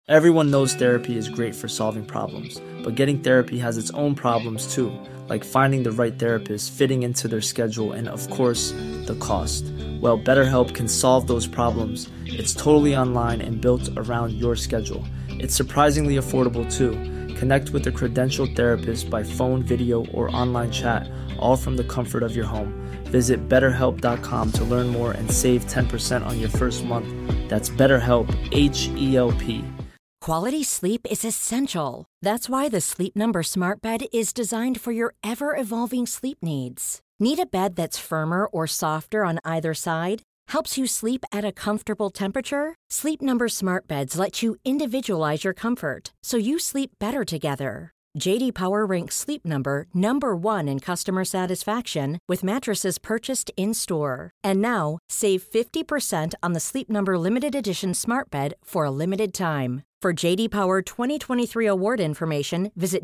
Everyone knows therapy is great for solving problems, but getting therapy has its own problems too, like finding the right therapist, fitting into their schedule, and of course, the cost. Well, BetterHelp can solve those problems. It's totally online and built around your schedule. It's surprisingly affordable too. Connect with a credentialed therapist by phone, video, or online chat, all from the comfort of your home. Visit BetterHelp.com to learn more and save 10% on your first month. That's BetterHelp, H-E-L-P. Quality sleep is essential. That's why the Sleep Number Smart Bed is designed for your ever-evolving sleep needs. Need a bed that's firmer or softer on either side? Helps you sleep at a comfortable temperature? Sleep Number Smart Beds let you individualize your comfort, so you sleep better together. J.D. Power ranks Sleep Number number 1 in customer satisfaction with mattresses purchased in-store. And now, save 50% on the Sleep Number Limited Edition Smart Bed for a limited time. For J.D. Power 2023 award information, visit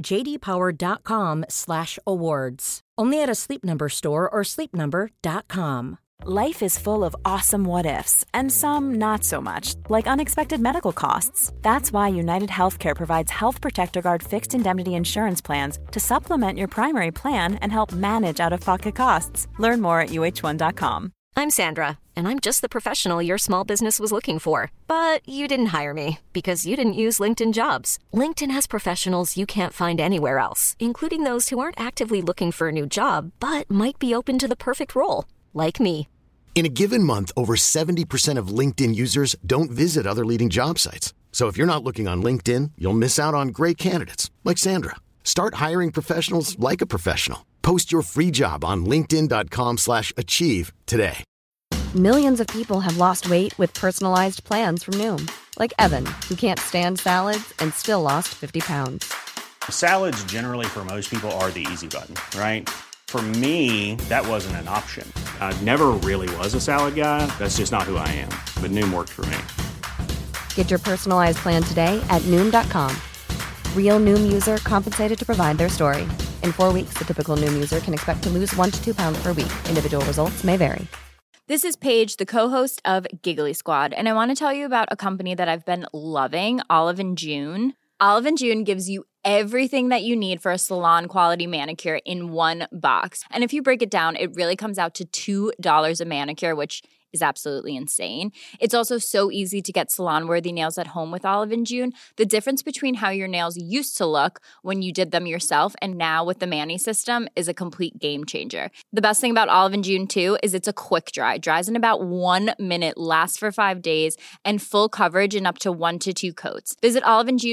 jdpower.com/awards. Only at a Sleep Number store or sleepnumber.com. Life is full of awesome what-ifs, and some not so much, like unexpected medical costs. That's why United Healthcare provides Health Protector Guard fixed indemnity insurance plans to supplement your primary plan and help manage out-of-pocket costs. Learn more at uh1.com. I'm Sandra, and I'm just the professional your small business was looking for. But you didn't hire me because you didn't use LinkedIn Jobs. LinkedIn has professionals you can't find anywhere else, including those who aren't actively looking for a new job, but might be open to the perfect role, like me. In a given month, over 70% of LinkedIn users don't visit other leading job sites. So if you're not looking on LinkedIn, you'll miss out on great candidates like Sandra. Start hiring professionals like a professional. Post your free job on linkedin.com/achieve today. Millions of people have lost weight with personalized plans from Noom. Like Evan, who can't stand salads and still lost 50 pounds. Salads generally for most people are the easy button, right? For me, that wasn't an option. I never really was a salad guy. That's just not who I am. But Noom worked for me. Get your personalized plan today at Noom.com. Real Noom user compensated to provide their story. In 4 weeks, the typical Noom user can expect to lose 1 to 2 pounds per week. Individual results may vary. This is Paige, the co-host of Giggly Squad, and I want to tell you about a company that I've been loving, Olive & June. Olive & June gives you everything that you need for a salon-quality manicure in one box. And if you break it down, it really comes out to $2 a manicure, which is absolutely insane. It's also so easy to get salon-worthy nails at home with Olive & June. The difference between how your nails used to look when you did them yourself and now with the Mani system is a complete game changer. The best thing about Olive & June, too, is it's a quick dry. Dries in about 1 minute, lasts for 5 days, and full coverage in up to 1 to 2 coats. Visit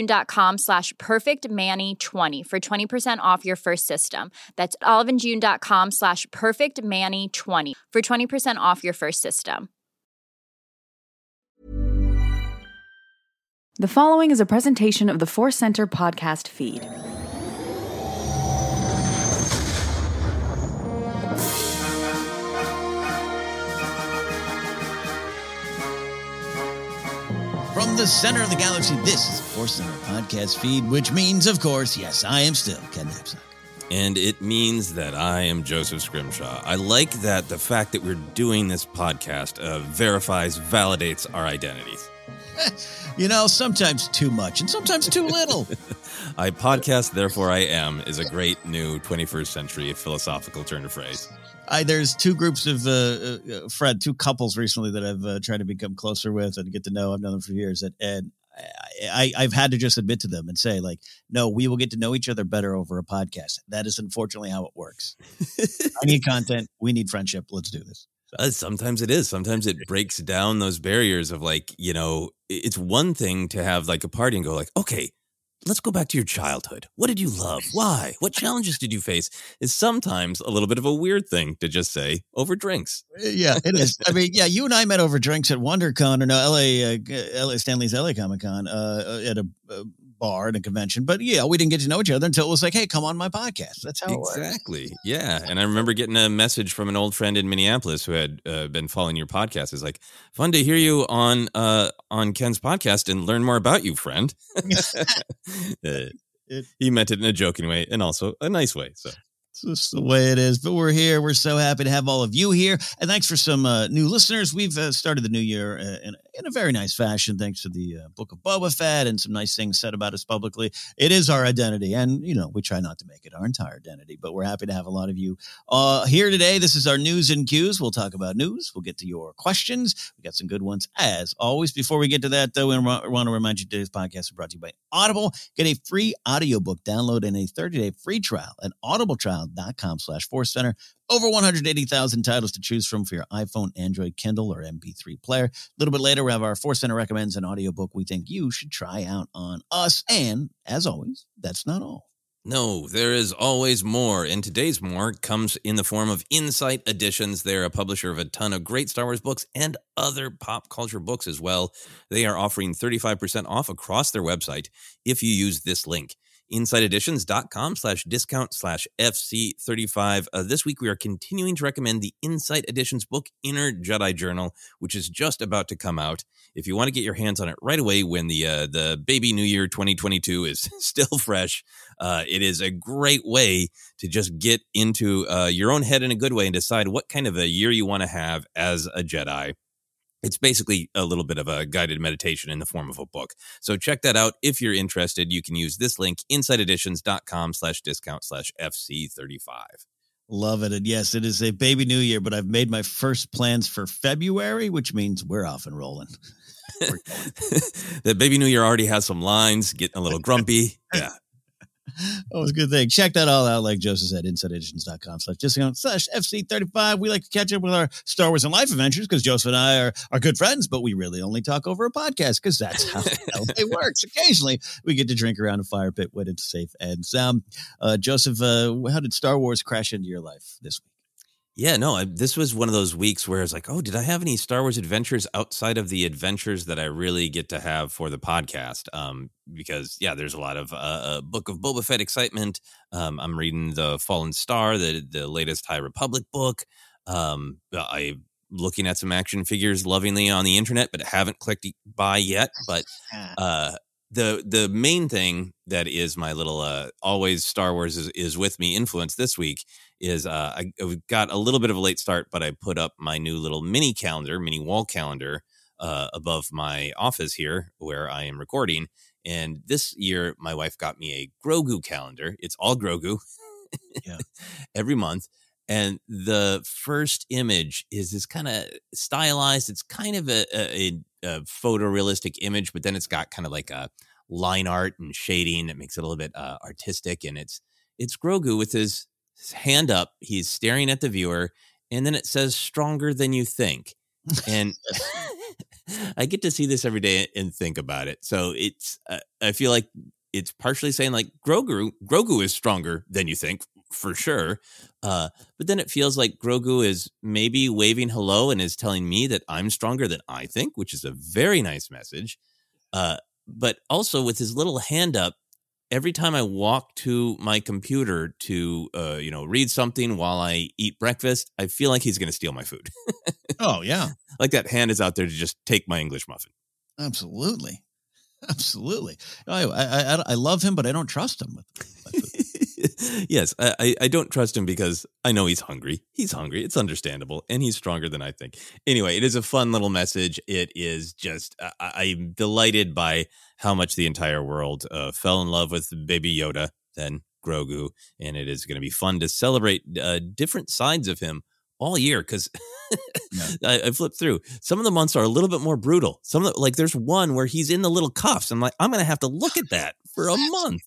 oliveandjune.com/perfectmani20 for 20% off your first system. That's oliveandjune.com/perfectmani20 for 20% off your first system. The following is a presentation of the Force Center podcast feed. From the center of the galaxy, this is the Force Center podcast feed, which means, of course, yes, I am still Ken Napzok. And it means that I am Joseph Scrimshaw. I like that the fact that we're doing this podcast validates our identities. You know, sometimes too much and sometimes too little. I podcast, therefore I am, is a great new 21st century philosophical turn of phrase. There's two groups of two couples recently that I've tried to become closer with and get to know. I've known them for years. And I've had to just admit to them and say, like, no, we will get to know each other better over a podcast. That is unfortunately how it works. I need content. We need friendship. Let's do this. Sometimes it is. Sometimes it breaks down those barriers of, like, you know, it's one thing to have like a party and go like, okay, let's go back to your childhood. What did you love? Why? What challenges did you face? Is sometimes a little bit of a weird thing to just say over drinks. Yeah, it is. I mean, yeah, you and I met over drinks at WonderCon or LA Stanley's LA Comic Con at a bar at a convention. But yeah, we didn't get to know each other until it was like, hey, come on my podcast. That's how it works. Exactly. Yeah. And I remember getting a message from an old friend in Minneapolis who had been following your podcast. It's like, fun to hear you on Ken's podcast and learn more about you, friend. He meant it in a joking way and also a nice way. So It's just the way it is. But we're here. We're so happy to have all of you here. And thanks for some new listeners. We've started the new year in a very nice fashion, thanks to the Book of Boba Fett and some nice things said about us publicly. It is our identity. And, we try not to make it our entire identity. But we're happy to have a lot of you here today. This is our news and cues. We'll talk about news. We'll get to your questions. We got some good ones, as always. Before we get to that, though, we want to remind you today's podcast is brought to you by Audible. Get a free audiobook download and a 30-day free trial at audibletrial.com/ForceCenter. Over 180,000 titles to choose from for your iPhone, Android, Kindle, or MP3 player. A little bit later, we have our Force Center recommends an audiobook we think you should try out on us. And as always, that's not all. No, there is always more, and today's more comes in the form of Insight Editions. They're a publisher of a ton of great Star Wars books and other pop culture books as well. They are offering 35% off across their website if you use this link. InsightEditions.com/discount/FC35. This week, we are continuing to recommend the Insight Editions book, Inner Jedi Journal, which is just about to come out. If you want to get your hands on it right away when the baby New Year 2022 is still fresh, it is a great way to just get into your own head in a good way and decide what kind of a year you want to have as a Jedi. It's basically a little bit of a guided meditation in the form of a book. So check that out. If you're interested, you can use this link, insighteditions.com/discount/FC35. Love it. And yes, it is a baby new year, but I've made my first plans for February, which means we're off and rolling. The baby new year already has some lines, getting a little grumpy. Yeah. Oh, it's a good thing. Check that all out, like Joseph said, InsightEditions.com/discount/FC35. We like to catch up with our Star Wars and Life adventures because Joseph and I are good friends, but we really only talk over a podcast because that's how it works. Occasionally, we get to drink around a fire pit when it's safe and sound. Joseph, how did Star Wars crash into your life this week? Yeah, no, this was one of those weeks where it's like, oh, did I have any Star Wars adventures outside of the adventures that I really get to have for the podcast? Because, yeah, there's a lot of Book of Boba Fett excitement. I'm reading The Fallen Star, the latest High Republic book. I'm looking at some action figures lovingly on the internet, but haven't clicked buy yet. But the main thing that is my little always Star Wars is with me influence this week is I got a little bit of a late start, but I put up my new little mini wall calendar above my office here where I am recording. And this year, my wife got me a Grogu calendar. It's all Grogu every month. And the first image is this kind of stylized. It's kind of a photorealistic image, but then it's got kind of like a line art and shading that makes it a little bit artistic. And it's Grogu with his hand up. He's staring at the viewer, and then it says "stronger than you think." And I get to see this every day and think about it. So it's I feel like it's partially saying like Grogu is stronger than you think for sure. But then it feels like Grogu is maybe waving hello and is telling me that I'm stronger than I think, which is a very nice message. But also with his little hand up, every time I walk to my computer to, read something while I eat breakfast, I feel like he's going to steal my food. Oh, yeah. Like that hand is out there to just take my English muffin. Absolutely. I love him, but I don't trust him with my food. Yes, I don't trust him because I know he's hungry. He's hungry. It's understandable. And he's stronger than I think. Anyway, it is a fun little message. It is just, I'm delighted by how much the entire world fell in love with Baby Yoda, then Grogu. And it is going to be fun to celebrate different sides of him all year because I flipped through. Some of the months are a little bit more brutal. There's one where he's in the little cuffs. I'm like, I'm going to have to look at that for a month.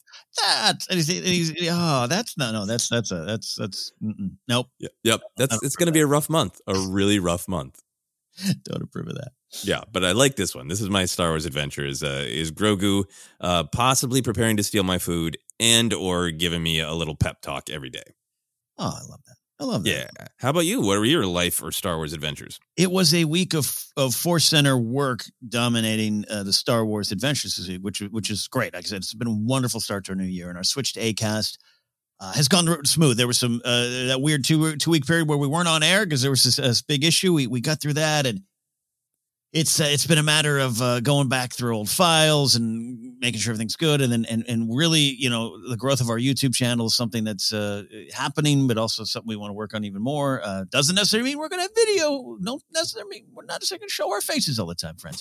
Nope. Yep. It's going to be a rough month, a really rough month. Don't approve of that. Yeah, but I like this one. This is my Star Wars adventure. Is Grogu possibly preparing to steal my food and or giving me a little pep talk every day? Oh, I love that. I love that. Yeah. How about you? What were your life or Star Wars adventures? It was a week of Force Center work dominating the Star Wars adventures this week, which is great. Like I said, it's been a wonderful start to our new year, and our switch to Acast has gone smooth. There was some that weird two week period where we weren't on air because there was this big issue. We got through that, and it's been a matter of going back through old files and making sure everything's good, and then and really, the growth of our YouTube channel is something that's happening, but also something we want to work on even more. Doesn't necessarily mean we're going to have video. Don't necessarily mean we're not necessarily going to show our faces all the time, friends.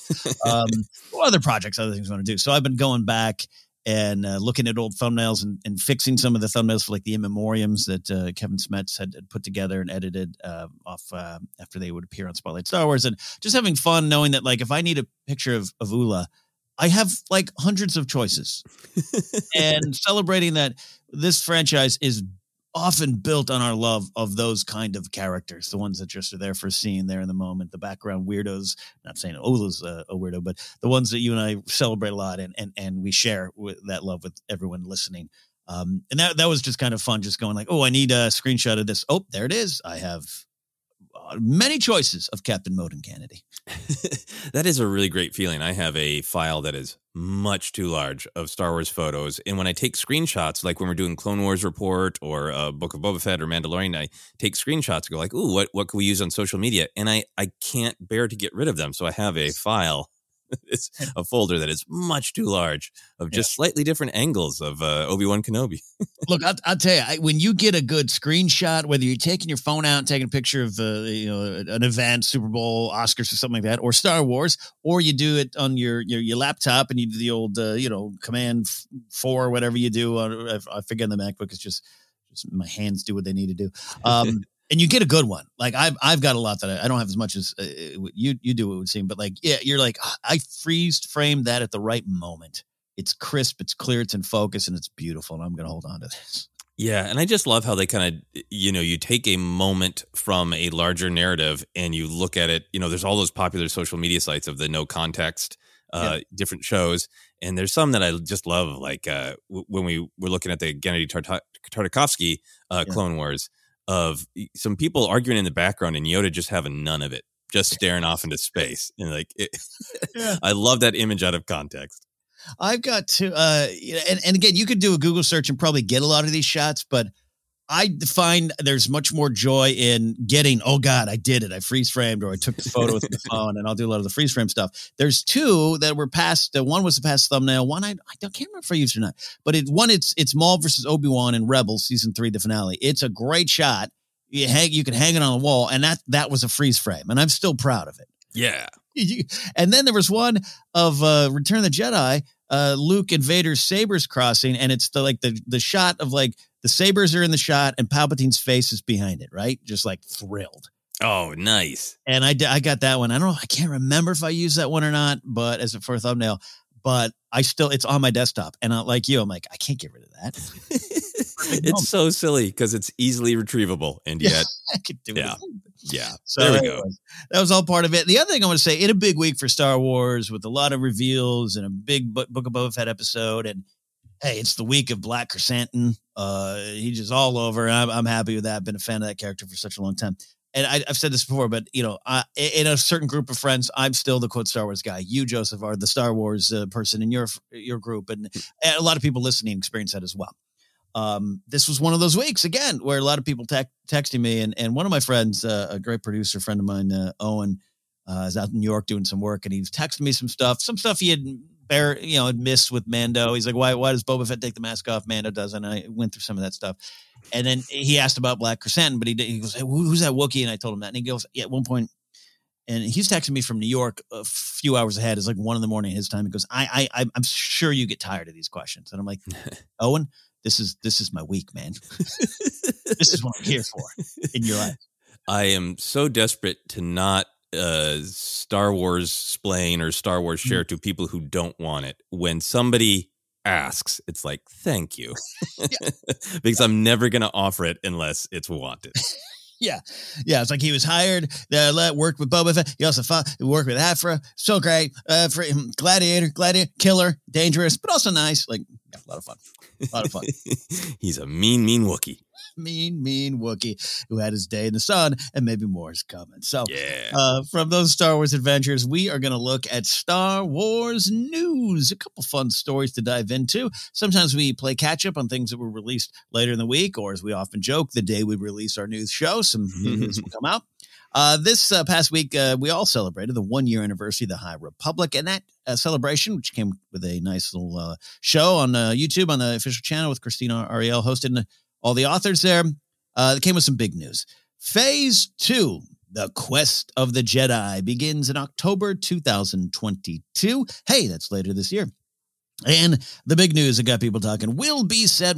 Or other projects, other things we want to do. So I've been going back and looking at old thumbnails and fixing some of the thumbnails for like the in memoriams that Kevin Smets had put together and edited off after they would appear on Spotlight Star Wars, and just having fun knowing that like if I need a picture of Ula, I have like hundreds of choices and celebrating that this franchise is often built on our love of those kind of characters, the ones that just are there for a scene there in the moment, the background weirdos, not saying Ola's a weirdo, but the ones that you and I celebrate a lot and we share with that love with everyone listening. And that was just kind of fun, just going like, oh, I need a screenshot of this. Oh, there it is. I have many choices of Captain Moden Kennedy. That is a really great feeling. I have a file that is much too large of Star Wars photos. And when I take screenshots, like when we're doing Clone Wars Report or Book of Boba Fett or Mandalorian, I take screenshots and go like, ooh, what can we use on social media? And I can't bear to get rid of them. So I have a file. It's a folder that is much too large of just slightly different angles of Obi-Wan Kenobi. Look, I'll tell you, when you get a good screenshot, whether you're taking your phone out and taking a picture of an event, Super Bowl, Oscars, or something like that, or Star Wars, or you do it on your laptop and you do the old Command 4, whatever you do. I forget on the MacBook. It's just my hands do what they need to do. And you get a good one. Like I've got a lot that I don't have as much as you do, it would seem. But like, yeah, you're like, I framed that at the right moment. It's crisp, it's clear, it's in focus, and it's beautiful. And I'm going to hold on to this. Yeah. And I just love how they kind of, you take a moment from a larger narrative and you look at it. There's all those popular social media sites of the no context, different shows. And there's some that I just love, like when we were looking at the Gennady Tartakovsky Clone Wars, of some people arguing in the background and Yoda just having none of it, just staring off into space. And like, I love that image out of context. I've got to, and again, you could do a Google search and probably get a lot of these shots, but I find there's much more joy in getting, oh God, I did it. I freeze framed, or I took the photo with my phone, and I'll do a lot of the freeze frame stuff. There's two that were past. One was the past thumbnail. One, I can't remember if I used it or not, but it's Maul versus Obi-Wan in Rebels season 3, the finale. It's a great shot. You can hang it on the wall, and that was a freeze frame, and I'm still proud of it. Yeah. And then there was one of Return of the Jedi, Luke and Vader's sabers crossing, and it's the shot of like the sabers are in the shot and Palpatine's face is behind it, right? Just like thrilled. Oh, nice. And I got that one. I can't remember if I used that one or not, but for a thumbnail. But it's on my desktop, and like you, I'm like, I can't get rid of that. It's so silly because it's easily retrievable, and yet I could do it. Yeah. So there we go. That was all part of it. The other thing I want to say, in a big week for Star Wars with a lot of reveals and a big Book of Boba Fett episode, and hey, it's the week of Black Chrysanthemum. He's just all over, and I'm happy with that. I've been a fan of that character for such a long time. And I've said this before, but in a certain group of friends, I'm still the quote Star Wars guy. You, Joseph, are the Star Wars person in your group, and a lot of people listening experience that as well. This was one of those weeks again where a lot of people texting me, and one of my friends, a great producer friend of mine, Owen, is out in New York doing some work, and he's texting me some stuff he had missed with Mando. He's like, why does Boba Fett take the mask off? Mando doesn't. I went through some of that stuff. And then he asked about Black Chrysanthemum, but he goes, hey, who's that Wookiee? And I told him that. And he goes, yeah, at one point, and he's texting me from New York a few hours ahead. It's like 1 a.m. his time. He goes, I'm sure you get tired of these questions. And I'm like, Owen, this is my week, man. This is what I'm here for in your life. I am so desperate to not Star Wars splain or Star Wars share to people who don't want it. When somebody asks, it's like, thank you. Because I'm never going to offer it unless it's wanted. Yeah. It's like he was hired, worked with Boba Fett. He also worked with Aphra. So great. For him, gladiator, killer, dangerous, but also nice. Like, yeah, a lot of fun. He's a mean Wookiee. Mean Wookiee who had his day in the sun, and maybe more is coming. So from those Star Wars adventures, we are going to look at Star Wars news. A couple fun stories to dive into. Sometimes we play catch up on things that were released later in the week, or as we often joke, the day we release our news show, some news will come out. This past week, we all celebrated the 1-year anniversary of the High Republic, and that celebration, which came with a nice little show on YouTube on the official channel with Christina Ariel hosting all the authors there, it came with some big news. Phase 2, The Quest of the Jedi, begins in October 2022. Hey, that's later this year. And the big news that got people talking will be set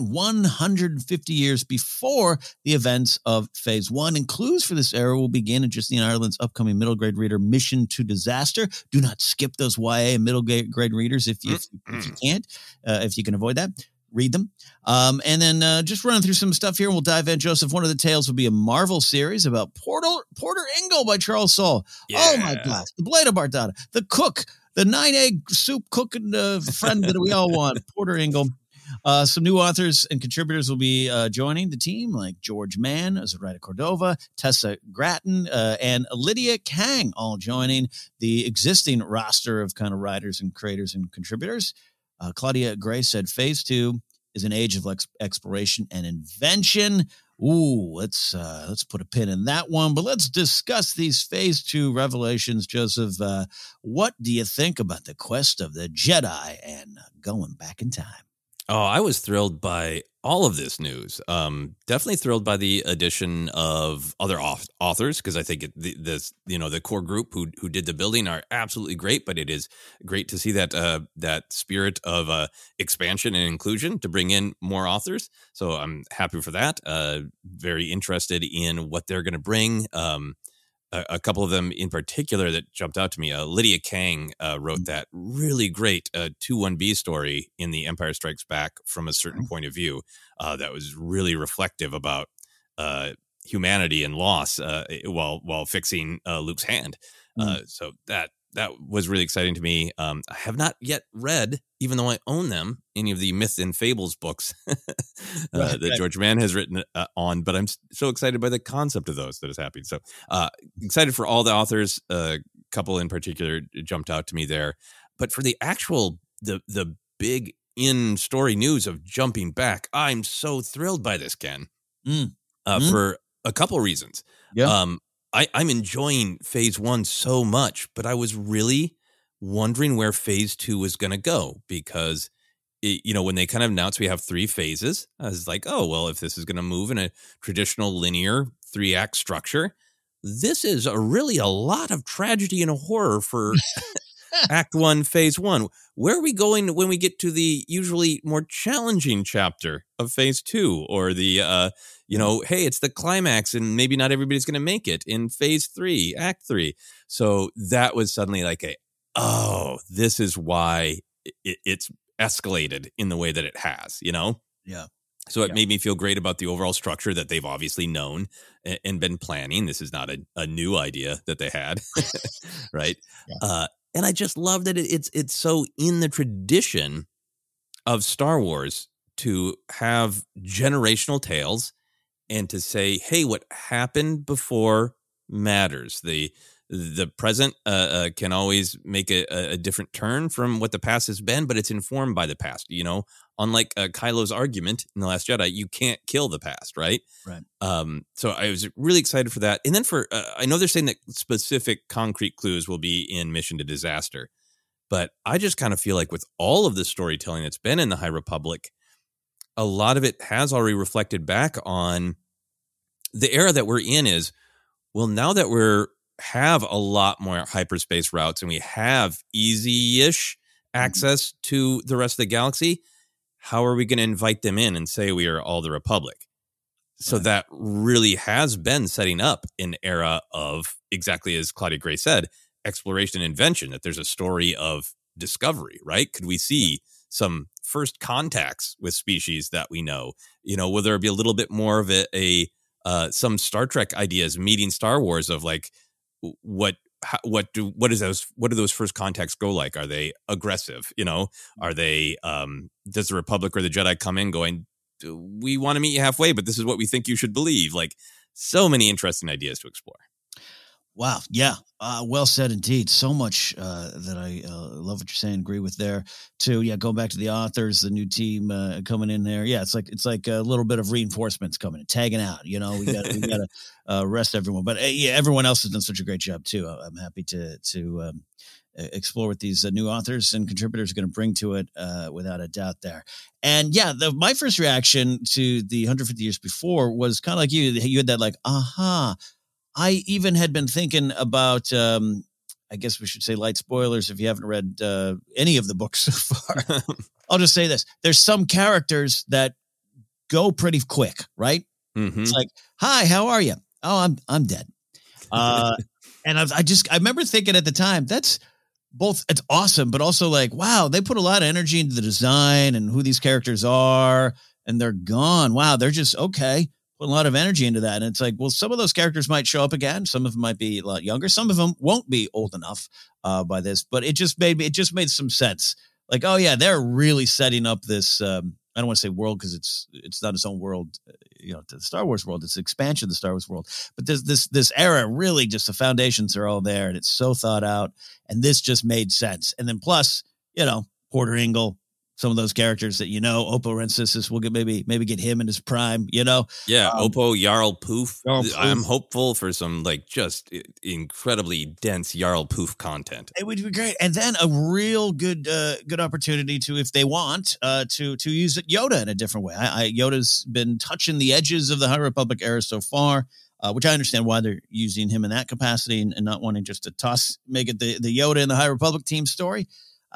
150 years before the events of Phase 1. And clues for this era will begin in Justine Ireland's upcoming middle grade reader, Mission to Disaster. Do not skip those YA and middle grade readers if you can't, if you can avoid that. Read them. And then just running through some stuff here, and we'll dive in. Joseph, one of the tales will be a Marvel series about Porter Engel by Charles Soule. Yeah. Oh, my gosh. The Blade of Barada, the cook, the 9-egg soup cooking friend that we all want, Porter Engel. Some new authors and contributors will be joining the team, like George Mann, Zoraida Cordova, Tessa Gratton, and Lydia Kang, all joining the existing roster of kind of writers and creators and contributors. Claudia Gray said Phase 2 is an age of exploration and invention. Ooh, let's put a pin in that one. But let's discuss these Phase 2 revelations, Joseph. What do you think about the quest of the Jedi and going back in time? Oh, I was thrilled by all of this news. Definitely thrilled by the addition of other authors, because I think the core group who did the building are absolutely great. But it is great to see that spirit of expansion and inclusion to bring in more authors. So I'm happy for that. Very interested in what they're going to bring. A couple of them in particular that jumped out to me. Lydia Kang wrote that really great 2-1B story in The Empire Strikes Back from a certain point of view that was really reflective about humanity and loss while fixing Luke's hand. So that was really exciting to me. I have not yet read, even though I own them, any of the Myth and Fables books that George Mann has written on, but I'm so excited by the concept of those that is happening. So excited for all the authors. A couple in particular jumped out to me there. But for the actual, the big in-story news of jumping back, I'm so thrilled by this, Ken, for a couple reasons. Yeah. I'm enjoying Phase 1 so much, but I was really wondering where Phase 2 was going to go, because, when they kind of announced we have 3 phases, I was like, oh, well, if this is going to move in a traditional linear 3-act structure, this is really a lot of tragedy and horror for Act 1, Phase 1. Where are we going when we get to the usually more challenging chapter of Phase 2, or the, hey, it's the climax and maybe not everybody's going to make it in Phase 3, Act 3. So that was suddenly like this is why it's escalated in the way that it has, Yeah. So it made me feel great about the overall structure that they've obviously known and been planning. This is not a new idea that they had, right? Yeah. And I just love that it's so in the tradition of Star Wars to have generational tales and to say, hey, what happened before matters. The present can always make a different turn from what the past has been, but it's informed by the past. Unlike Kylo's argument in The Last Jedi, you can't kill the past, right? Right. So I was really excited for that. And then I know they're saying that specific concrete clues will be in Mission to Disaster, but I just kind of feel like with all of the storytelling that's been in the High Republic, a lot of it has already reflected back on the era that we're in. Is, well, now that have a lot more hyperspace routes and we have easy-ish access to the rest of the galaxy, how are we going to invite them in and say we are all the Republic? So that really has been setting up an era of, exactly as Claudia Gray said, exploration and invention, that there's a story of discovery, right? Could we see some first contacts with species that we know? Will there be a little bit more of some Star Trek ideas meeting Star Wars of like, what do those first contacts go like? Are they aggressive? Are they, does the Republic or the Jedi come in going, we want to meet you halfway, but this is what we think you should believe? Like, so many interesting ideas to explore. Wow. Yeah. Well said indeed. So much that I love what you're saying. Agree with there too. Yeah. Going back to the authors, the new team coming in there. Yeah. It's like a little bit of reinforcements coming in, tagging out. You know, we got to rest everyone. But yeah, everyone else has done such a great job too. I'm happy to explore what these new authors and contributors are going to bring to it without a doubt there. And yeah, my first reaction to the 150 years before was kind of like you. You had that like, aha. I even had been thinking about, I guess we should say light spoilers if you haven't read any of the books so far. I'll just say this. There's some characters that go pretty quick, right? Mm-hmm. It's like, hi, how are you? Oh, I'm dead. And I remember thinking at the time, it's awesome, but also like, wow, they put a lot of energy into the design and who these characters are, and they're gone. Wow, they're just okay. Put a lot of energy into that. And it's like, well, some of those characters might show up again. Some of them might be a lot younger. Some of them won't be old enough by this, but it just made some sense. Like, oh yeah, they're really setting up this, I don't want to say world because it's not its own world, to the Star Wars world. It's the expansion of the Star Wars world. But this era, really just the foundations are all there and it's so thought out. And this just made sense. And then plus, Porter Engle, some of those characters that Oppo Rensis will get maybe get him in his prime, Yeah, Oppo, Jarl Poof. I'm hopeful for some just incredibly dense Jarl Poof content. It would be great, and then a real good opportunity to, if they want, to use Yoda in a different way. Yoda's been touching the edges of the High Republic era so far, which I understand why they're using him in that capacity and not wanting just to make it the Yoda in the High Republic team story.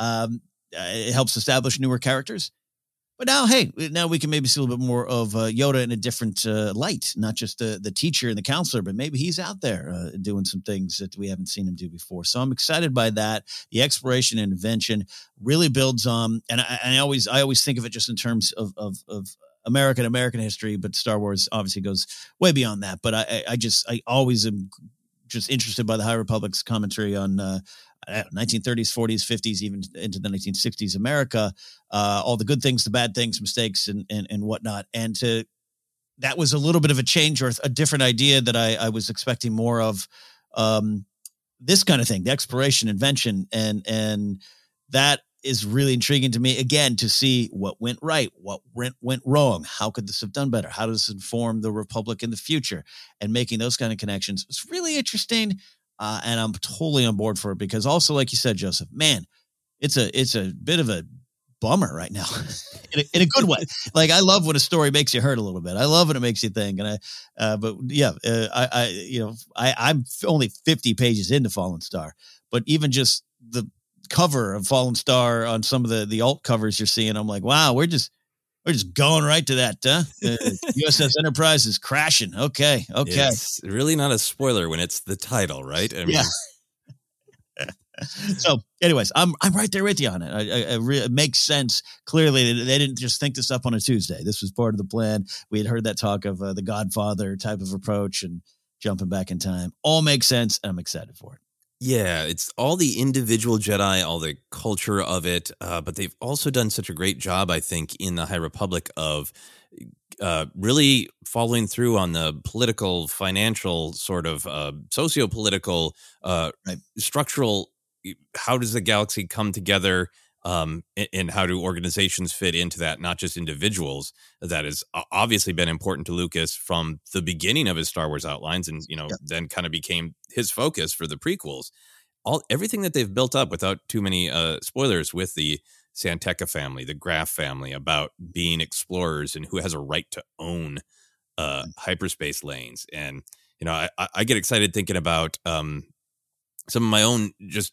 It helps establish newer characters. But now we can maybe see a little bit more of Yoda in a different light, not just the teacher and the counselor, but maybe he's out there doing some things that we haven't seen him do before. So I'm excited by that. The exploration and invention really builds on, and I always think of it just in terms of American history, but Star Wars obviously goes way beyond that. But I always am just interested by the High Republic's commentary on 1930s, 40s, 50s, even into the 1960s America, all the good things, the bad things, mistakes, and whatnot. And that was a little bit of a change or a different idea that I was expecting more of this kind of thing, the exploration, invention, and that is really intriguing to me, again, to see what went right, what went wrong. How could this have done better? How does this inform the Republic in the future? And making those kind of connections. It's really interesting. And I'm totally on board for it because also, like you said, Joseph, man, it's a bit of a bummer right now in a good way. Like, I love when a story makes you hurt a little bit. I love when it makes you think. And I'm only 50 pages into Fallen Star, but even just the cover of Fallen Star on some of the alt covers you're seeing, I'm like, wow, we're just going right to that, huh? USS Enterprise is crashing. Okay. It's really not a spoiler when it's the title, right? I mean, yeah. So, anyways, I'm right there with you on it. It makes sense. Clearly, they didn't just think this up on a Tuesday. This was part of the plan. We had heard that talk of the Godfather type of approach and jumping back in time. All makes sense, and I'm excited for it. Yeah, it's all the individual Jedi, all the culture of it, but they've also done such a great job, I think, in the High Republic of really following through on the political, financial, sort of socio-political, structural, how does the galaxy come together, and how do organizations fit into that, not just individuals. That has obviously been important to Lucas from the beginning of his Star Wars outlines, and then kind of became his focus for the prequels. Everything that they've built up, without too many spoilers, with the Santeca family, the Graf family, about being explorers and who has a right to own hyperspace lanes. And I get excited thinking about some of my own just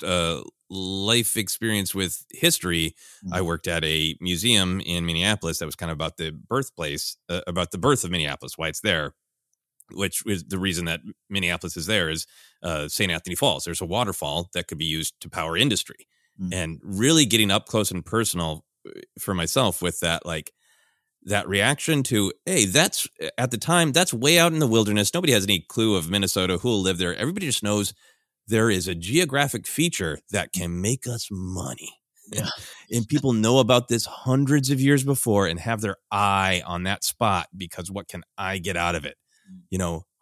life experience with history. Mm-hmm. I worked at a museum in Minneapolis that was kind of about the birthplace, about the birth of Minneapolis, why it's there, which is the reason that Minneapolis is there is St. Anthony Falls. There's a waterfall that could be used to power industry. Mm-hmm. And really getting up close and personal for myself with that, like that reaction to, hey, that's at the time, that's way out in the wilderness. Nobody has any clue of Minnesota, who will live there. Everybody just knows there is a geographic feature that can make us money. Yeah. And people know about this hundreds of years before and have their eye on that spot because what can I get out of it?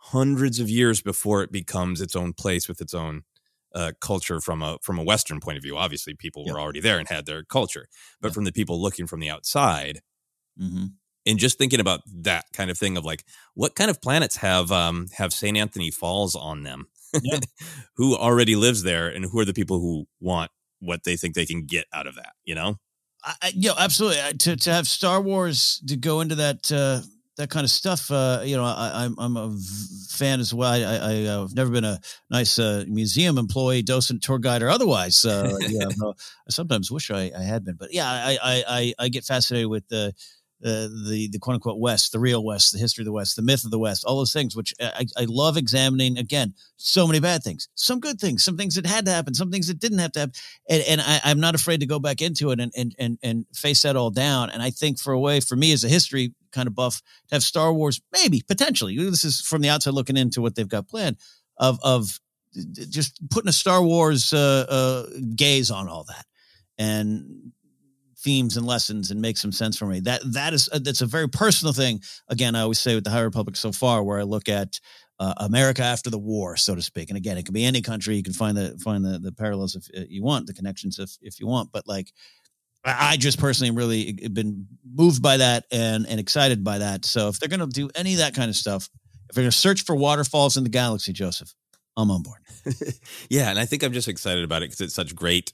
hundreds of years before it becomes its own place with its own culture from a Western point of view. Obviously, people were already there and had their culture, but from the people looking from the outside, and just thinking about that kind of thing of like, what kind of planets have St. Anthony Falls on them? Who already lives there, and who are the people who want what they think they can get out of that? You know? Absolutely. To have Star Wars to go into that kind of stuff, I'm a fan as well. I've never been a nice museum employee, docent, tour guide, or otherwise. I sometimes wish I had been, but I get fascinated with the quote unquote West, the real West, the history of the West, the myth of the West, all those things, which I love examining. Again, so many bad things, some good things, some things that had to happen, some things that didn't have to happen. And I'm not afraid to go back into it and face that all down. And I think for me as a history kind of buff, to have Star Wars, maybe potentially, this is from the outside looking into what they've got planned, of just putting a Star Wars gaze on all that and themes and lessons, and make some sense for me. That's a very personal thing. Again, I always say with the High Republic so far, where I look at America after the war, so to speak. And again, it can be any country. You can find the parallels if you want, the connections if you want. But like, I just personally really been moved by that and excited by that. So if they're going to do any of that kind of stuff, if they're going to search for waterfalls in the galaxy, Joseph, I'm on board. Yeah, and I think I'm just excited about it because it's such great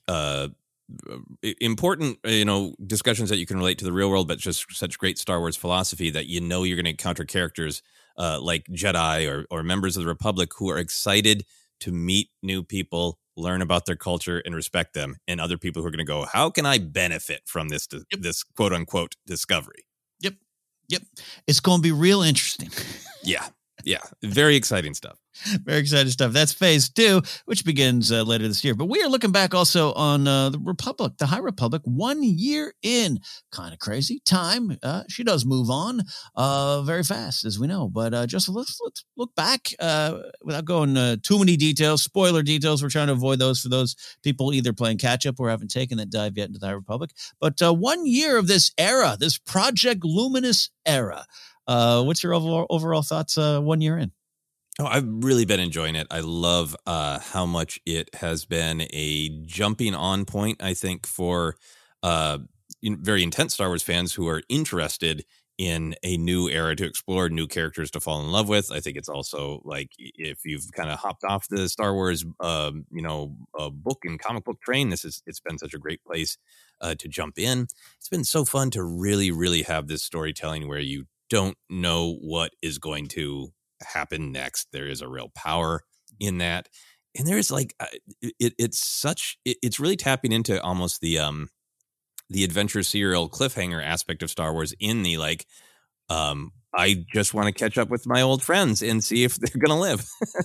important, discussions that you can relate to the real world, but just such great Star Wars philosophy that you're going to encounter characters like Jedi or members of the Republic who are excited to meet new people, learn about their culture, and respect them, and other people who are going to go, how can I benefit from this quote unquote discovery? Yep. It's going to be real interesting. Yeah. Very exciting stuff. Very exciting stuff. That's phase 2, which begins later this year. But we are looking back also on the Republic, the High Republic, 1 year in. Kind of crazy time. She does move on very fast, as we know. But just let's look back without going too many details, spoiler details. We're trying to avoid those for those people either playing catch up or haven't taken that dive yet into the High Republic. But 1 year of this era, this Project Luminous era. What's your overall thoughts 1 year in? Oh, I've really been enjoying it. I love how much it has been a jumping on point, I think, for very intense Star Wars fans who are interested in a new era to explore, new characters to fall in love with. I think it's also like if you've kind of hopped off the Star Wars, book and comic book train, it's been such a great place to jump in. It's been so fun to really, really have this storytelling where you don't know what is going to happen next. There is a real power in that, and there's like it's really tapping into almost the adventure serial cliffhanger aspect of Star Wars in the like I just want to catch up with my old friends and see if they're gonna live.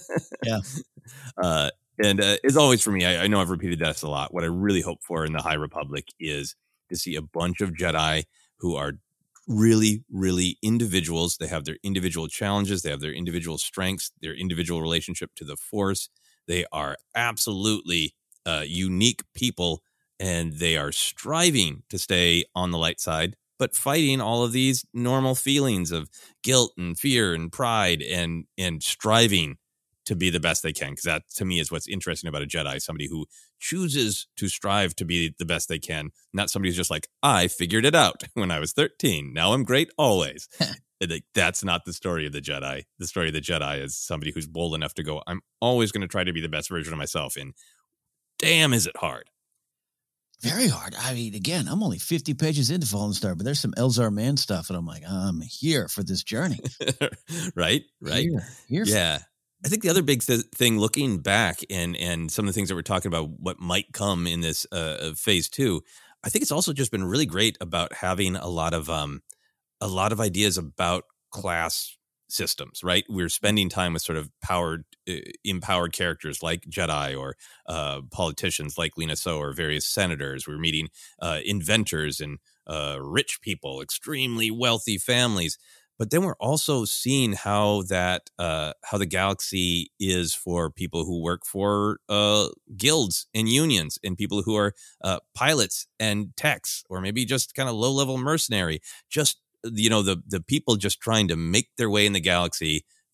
Yeah. And as always for me, I know I've repeated that a lot. What I really hope for in the High Republic is to see a bunch of Jedi who are really, really individuals. They have their individual challenges. They have their individual strengths, their individual relationship to the Force. They are absolutely unique people, and they are striving to stay on the light side, but fighting all of these normal feelings of guilt and fear and pride and striving to be the best they can. Because that, to me, is what's interesting about a Jedi, somebody who chooses to strive to be the best they can, not somebody who's just like, I figured it out when I was 13. Now I'm great always. That's not the story of the Jedi. The story of the Jedi is somebody who's bold enough to go, I'm always going to try to be the best version of myself. And damn, is it hard. Very hard. I mean, again, I'm only 50 pages into Fallen Star, but there's some Elzar Mann stuff, and I'm like, I'm here for this journey. Right. Here yeah. I think the other big thing looking back and some of the things that we're talking about, what might come in this phase 2, I think it's also just been really great about having a lot of ideas about class systems, right? We're spending time with sort of empowered characters like Jedi or politicians like Lina Soh or various senators. We're meeting inventors and rich people, extremely wealthy families. But then we're also seeing how the galaxy is for people who work for guilds and unions and people who are pilots and techs, or maybe just kind of low-level mercenary. Just, the people just trying to make their way in the galaxy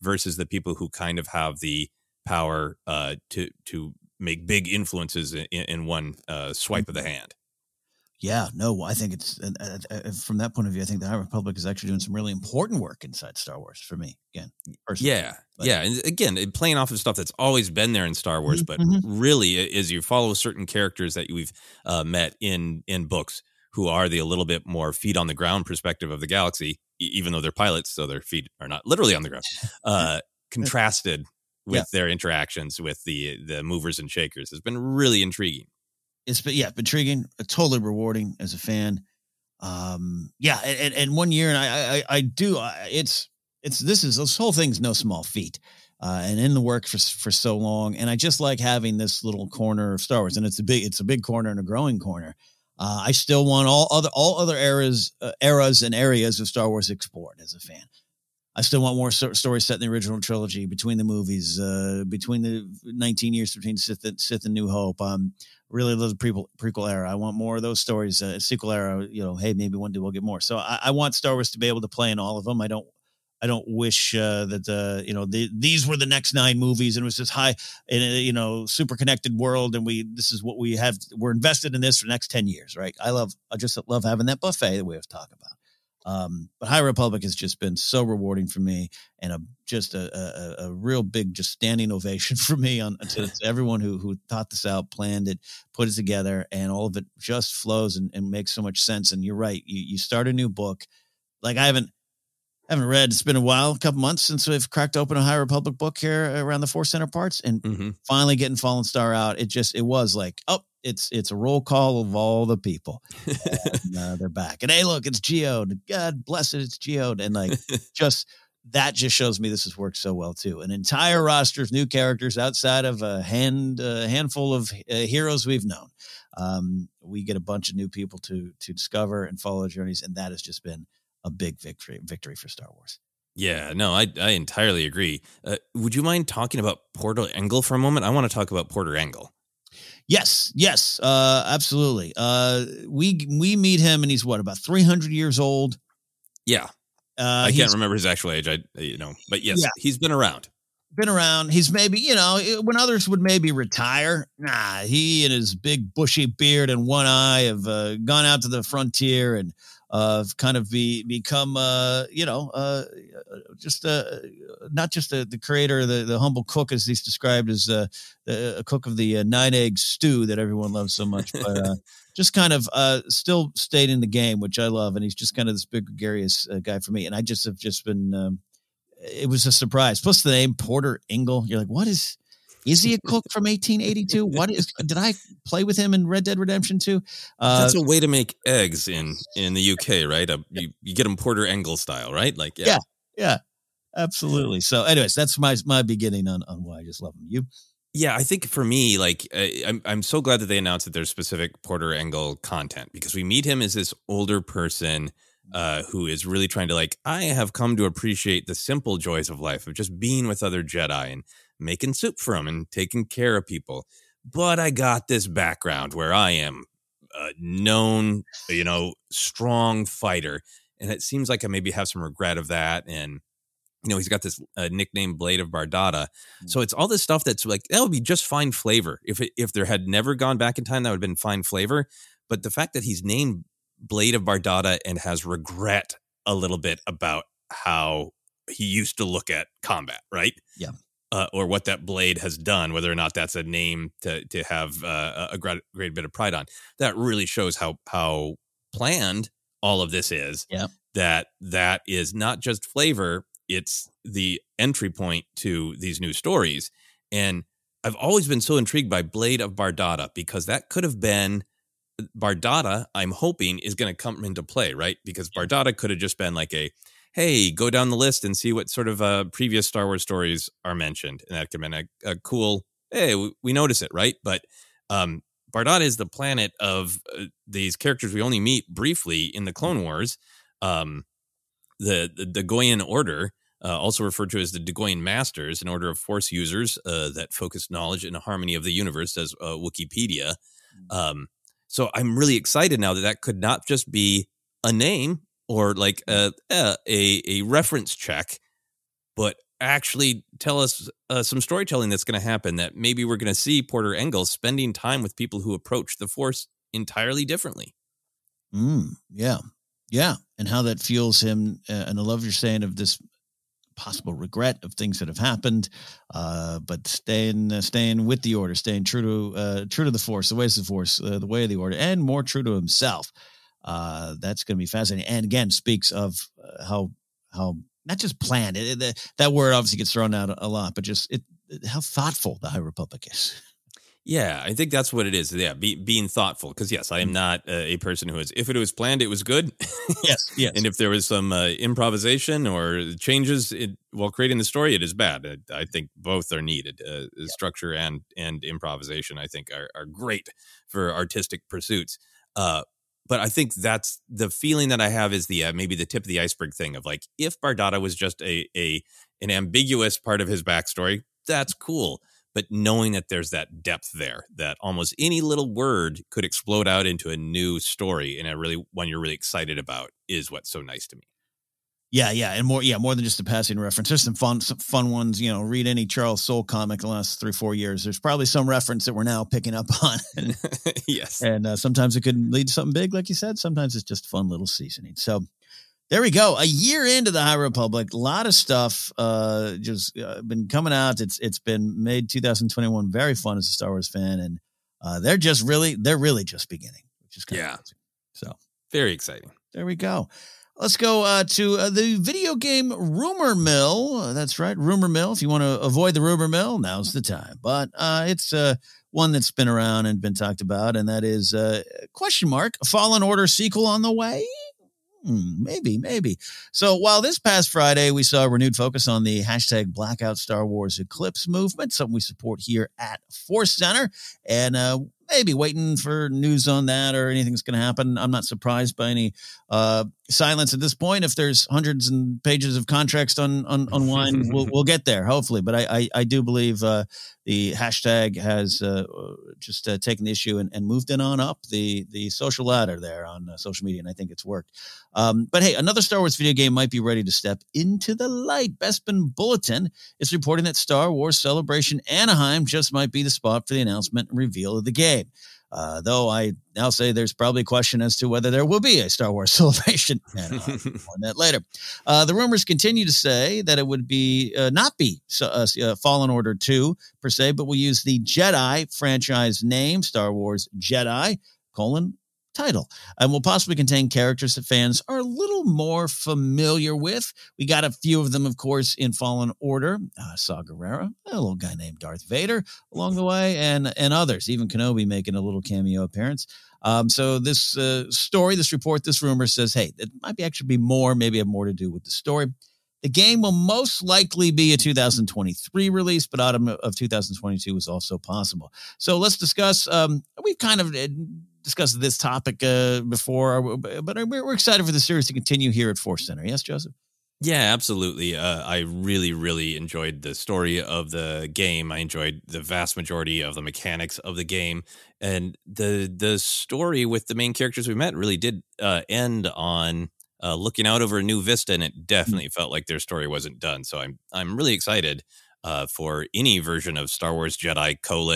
versus the people who kind of have the power to make big influences in one swipe of the hand. Yeah, no, I think it's from that point of view, I think the High Republic is actually doing some really important work inside Star Wars for me. Again, personally. Yeah, and again, playing off of stuff that's always been there in Star Wars, but really, as you follow certain characters that we've met in books who are the a little bit more feet on the ground perspective of the galaxy, even though they're pilots, so their feet are not literally on the ground, contrasted with their interactions with the movers and shakers has been really intriguing. It's been intriguing, totally rewarding as a fan. And 1 year, and this whole thing's no small feat, and in the work for so long. And I just like having this little corner of Star Wars, and it's a big corner and a growing corner. I still want all other eras and areas of Star Wars explored as a fan. I still want more stories set in the original trilogy, between the movies, between the 19 years between Sith and New Hope. Really love the prequel era. I want more of those stories. Sequel era, hey, maybe one day we'll get more. So I want Star Wars to be able to play in all of them. I don't wish that these were the next 9 movies and it was this high in a super connected world and this is what we have. We're invested in this for the next 10 years, right? I just love having that buffet that we have talked about. But High Republic has just been so rewarding for me, and a real big just standing ovation for me to everyone who thought this out, planned it, put it together, and all of it just flows and makes so much sense. And you're right, you start a new book. Like I haven't read, it's been a while, a couple months since we've cracked open a High Republic book here around the Force Center parts, and finally getting Fallen Star out. It was like, it's a roll call of all the people. And, they're back. And hey, look, it's Geode. God bless it, it's Geode. And that just shows me this has worked so well too. An entire roster of new characters outside of a handful of heroes we've known. We get a bunch of new people to discover and follow journeys, and that has just been a big victory for Star Wars. Yeah, no, I entirely agree. Would you mind talking about Porter Engle for a moment? I want to talk about Porter Engle. Yes, absolutely. We meet him, and he's about 300 years old. Yeah, I can't remember his actual age. But yes, he's been around. He's maybe, when others would maybe retire, he and his big bushy beard and one eye have gone out to the frontier and kind of become, not just the creator, the humble cook, as he's described as a cook of the 9-egg stew that everyone loves so much, but just kind of still stayed in the game, which I love. And he's just kind of this big gregarious guy for me. And I just have been, it was a surprise. Plus the name Porter Engle. You're like, what is he a cook from 1882? Did I play with him in Red Dead Redemption 2? That's a way to make eggs in the UK, right? You get them Porter Engle style, right? Like, yeah, absolutely. So anyways, that's my beginning on why I just love him. You? Yeah, I think for me, like, I'm so glad that they announced that there's specific Porter Engle content, because we meet him as this older person who is really trying to, like, I have come to appreciate the simple joys of life, of just being with other Jedi and making soup for them and taking care of people. But I got this background where I am a known, strong fighter. And it seems like I maybe have some regret of that. And, he's got this nickname Blade of Bardata. So it's all this stuff that's like, that would be just fine flavor. If there had never gone back in time, that would have been fine flavor. But the fact that he's named Blade of Bardata and has regret a little bit about how he used to look at combat, right? Yeah. Or what that blade has done, whether or not that's a name to have a great bit of pride on. That really shows how planned all of this is. Yeah. That is not just flavor, it's the entry point to these new stories. And I've always been so intrigued by Blade of Bardata, because that could have been Bardata, I'm hoping, is going to come into play, right? Because Bardata could have just been like hey, go down the list and see what sort of previous Star Wars stories are mentioned. And that could have been a cool, hey, we notice it, right? But Bardata is the planet of these characters we only meet briefly in the Clone Wars. The Dagoyan Order, also referred to as the Dagoyan Masters, an order of Force users that focus knowledge and harmony of the universe, as Wikipedia. So I'm really excited now that could not just be a name or like a reference check, but actually tell us some storytelling that's going to happen, that maybe we're going to see Porter Engel spending time with people who approach the Force entirely differently. Yeah. Yeah. And how that fuels him. And I love you're saying of this possible regret of things that have happened, but staying with the Order, staying true to the Force, the ways of the Force, the way of the Order, and more true to himself. That's going to be fascinating. And again, speaks of how not just planned. That word obviously gets thrown out a lot, but just how thoughtful the High Republic is. Yeah, I think that's what it is. Yeah, being thoughtful. Because yes, I am not a person who is. If it was planned, it was good. Yes. And if there was some improvisation or changes while creating the story, it is bad. I think both are needed. Structure and improvisation, I think, are great for artistic pursuits. But I think that's the feeling that I have is the maybe the tip of the iceberg thing of like, if Bardata was just an ambiguous part of his backstory, that's cool. But knowing that there's that depth there, that almost any little word could explode out into a new story, and one you're really excited about, is what's so nice to me. Yeah, and more than just a passing reference. There's some fun ones. Read any Charles Soule comic the last 3-4 years. There's probably some reference that we're now picking up on. Yes, and sometimes it could lead to something big, like you said. Sometimes it's just fun little seasoning. So there we go. A year into the High Republic, a lot of stuff just been coming out. It's been made 2021 very fun as a Star Wars fan, and they're really just beginning, which is kind of amazing. So very exciting. There we go. Let's go to the video game rumor mill. That's right, rumor mill. If you want to avoid the rumor mill, now's the time. But it's one that's been around and been talked about, and that is question mark Fallen Order sequel on the way. Maybe. So while this past Friday we saw a renewed focus on the hashtag Blackout Star Wars Eclipse movement, something we support here at Force Center, and maybe waiting for news on that or anything that's going to happen. I'm not surprised by any silence at this point. If there's hundreds and pages of contracts unwind, we'll get there, hopefully. But I do believe the hashtag has just taken the issue and moved it on up the social ladder there on social media, and I think it's worked. But hey, another Star Wars video game might be ready to step into the light. Bespin Bulletin is reporting that Star Wars Celebration Anaheim just might be the spot for the announcement and reveal of the game. Though I now say there's probably a question as to whether there will be a Star Wars Celebration. And more on that later. The rumors continue to say that it would be not be Fallen Order 2 per se, but will use the Jedi franchise name, Star Wars Jedi, title, and will possibly contain characters that fans are a little more familiar with. We got a few of them, of course, in Fallen Order. Saw Gerrera, a little guy named Darth Vader along the way, and others, even Kenobi making a little cameo appearance. So this story, this report, this rumor says, hey, it might be actually be more, maybe have more to do with the story. The game will most likely be a 2023 release, but autumn of 2022 is also possible. So let's discuss, we've kind of discussed this topic before, but we're excited for the series to continue here at Force Center. Yes, Joseph? Yeah, absolutely. I really, really enjoyed the story of the game. I enjoyed the vast majority of the mechanics of the game. And the story with the main characters we met really did end on looking out over a new vista, and it definitely felt like their story wasn't done. So I'm really excited for any version of Star Wars Jedi :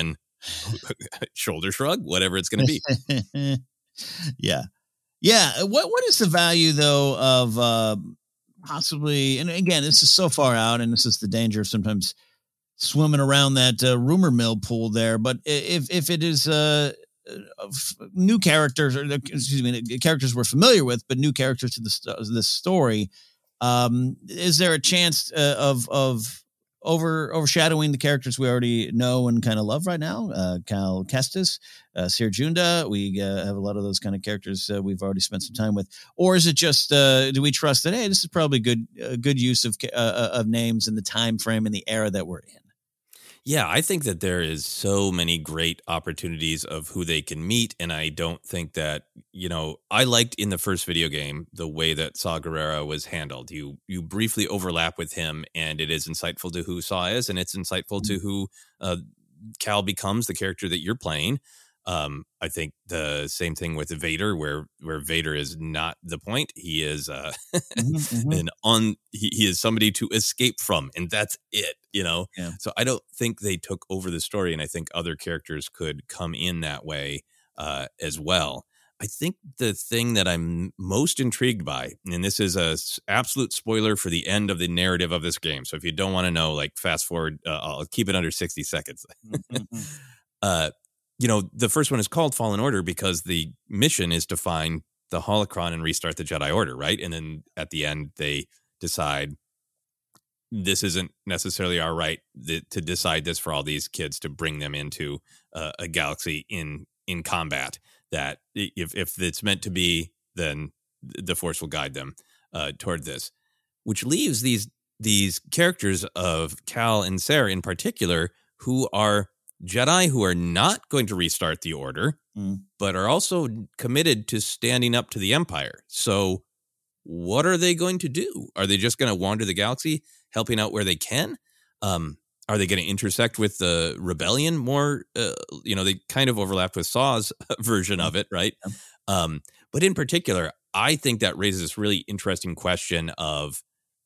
shoulder shrug, whatever it's going to be. Yeah. What is the value though of possibly? And again, this is so far out, and this is the danger of sometimes swimming around that rumor mill pool there. But if it is new characters, or characters we're familiar with, but new characters to this story, is there a chance of overshadowing the characters we already know and kind of love right now? Cal Kestis, Cere Junda, we have a lot of those kind of characters we've already spent some time with. Or is it just, do we trust that, hey, this is probably good use of names in the time frame and the era that we're in? Yeah, I think that there is so many great opportunities of who they can meet, and I don't think that, I liked in the first video game the way that Saw Gerrera was handled. You briefly overlap with him, and it is insightful to who Saw is, and it's insightful to who Cal becomes, the character that you're playing. I think the same thing with Vader, where Vader is not the point. He is he is somebody to escape from, and that's it, you know? Yeah. So I don't think they took over the story, and I think other characters could come in that way as well. I think the thing that I'm most intrigued by, and this is a absolute spoiler for the end of the narrative of this game. So if you don't want to know, like fast forward, I'll keep it under 60 seconds. You know, the first one is called Fallen Order because the mission is to find the holocron and restart the Jedi Order, right? And then at the end, they decide this isn't necessarily our right to decide this for all these kids, to bring them into a galaxy in combat. That if it's meant to be, then the Force will guide them toward this, which leaves these characters of Cal and Sarah in particular, who are Jedi who are not going to restart the Order, but are also committed to standing up to the Empire. So what are they going to do? Are they just going to wander the galaxy, helping out where they can? Are they going to intersect with the rebellion more? You know, they kind of overlapped with Saw's version of it, right? But in particular, I think that raises this really interesting question of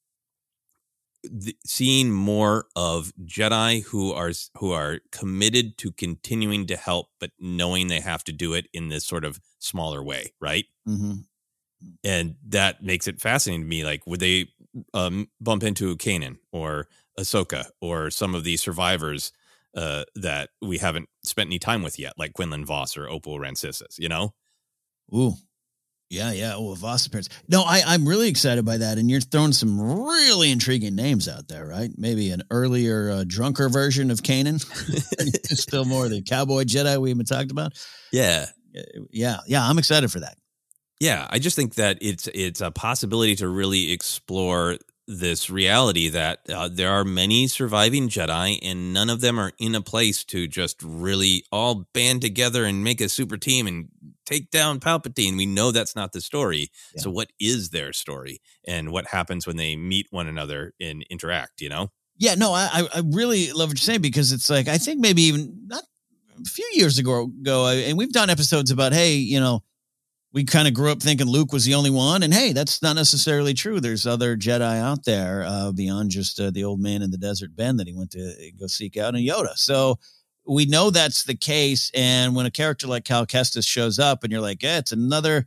seeing more of Jedi who are committed to continuing to help, but knowing they have to do it in this sort of smaller way, right? Mm-hmm. And that makes it fascinating to me. Like, would they bump into Kanan or Ahsoka or some of these survivors that we haven't spent any time with yet, like Quinlan Vos or Opal Rancisis, you know? Ooh. Yeah. Oh, Vos appearance. No, I'm really excited by that. And you're throwing some really intriguing names out there, right? Maybe an earlier, drunker version of Kanan. Still more the cowboy Jedi we even talked about. Yeah. Yeah. I'm excited for that. Yeah. I just think that it's a possibility to really explore this reality that there are many surviving Jedi, and none of them are in a place to just really all band together and make a super team and take down Palpatine. We know that's not the story. Yeah. So what is their story, and what happens when they meet one another and interact, you know? Yeah, no, I really love what you're saying, because it's like, I think maybe even not a few years ago, and we've done episodes about, hey, you know, we kind of grew up thinking Luke was the only one. And hey, that's not necessarily true. There's other Jedi out there beyond just the old man in the desert Bend that he went to go seek out, and Yoda. So we know that's the case. And when a character like Cal Kestis shows up and you're like, yeah, it's another,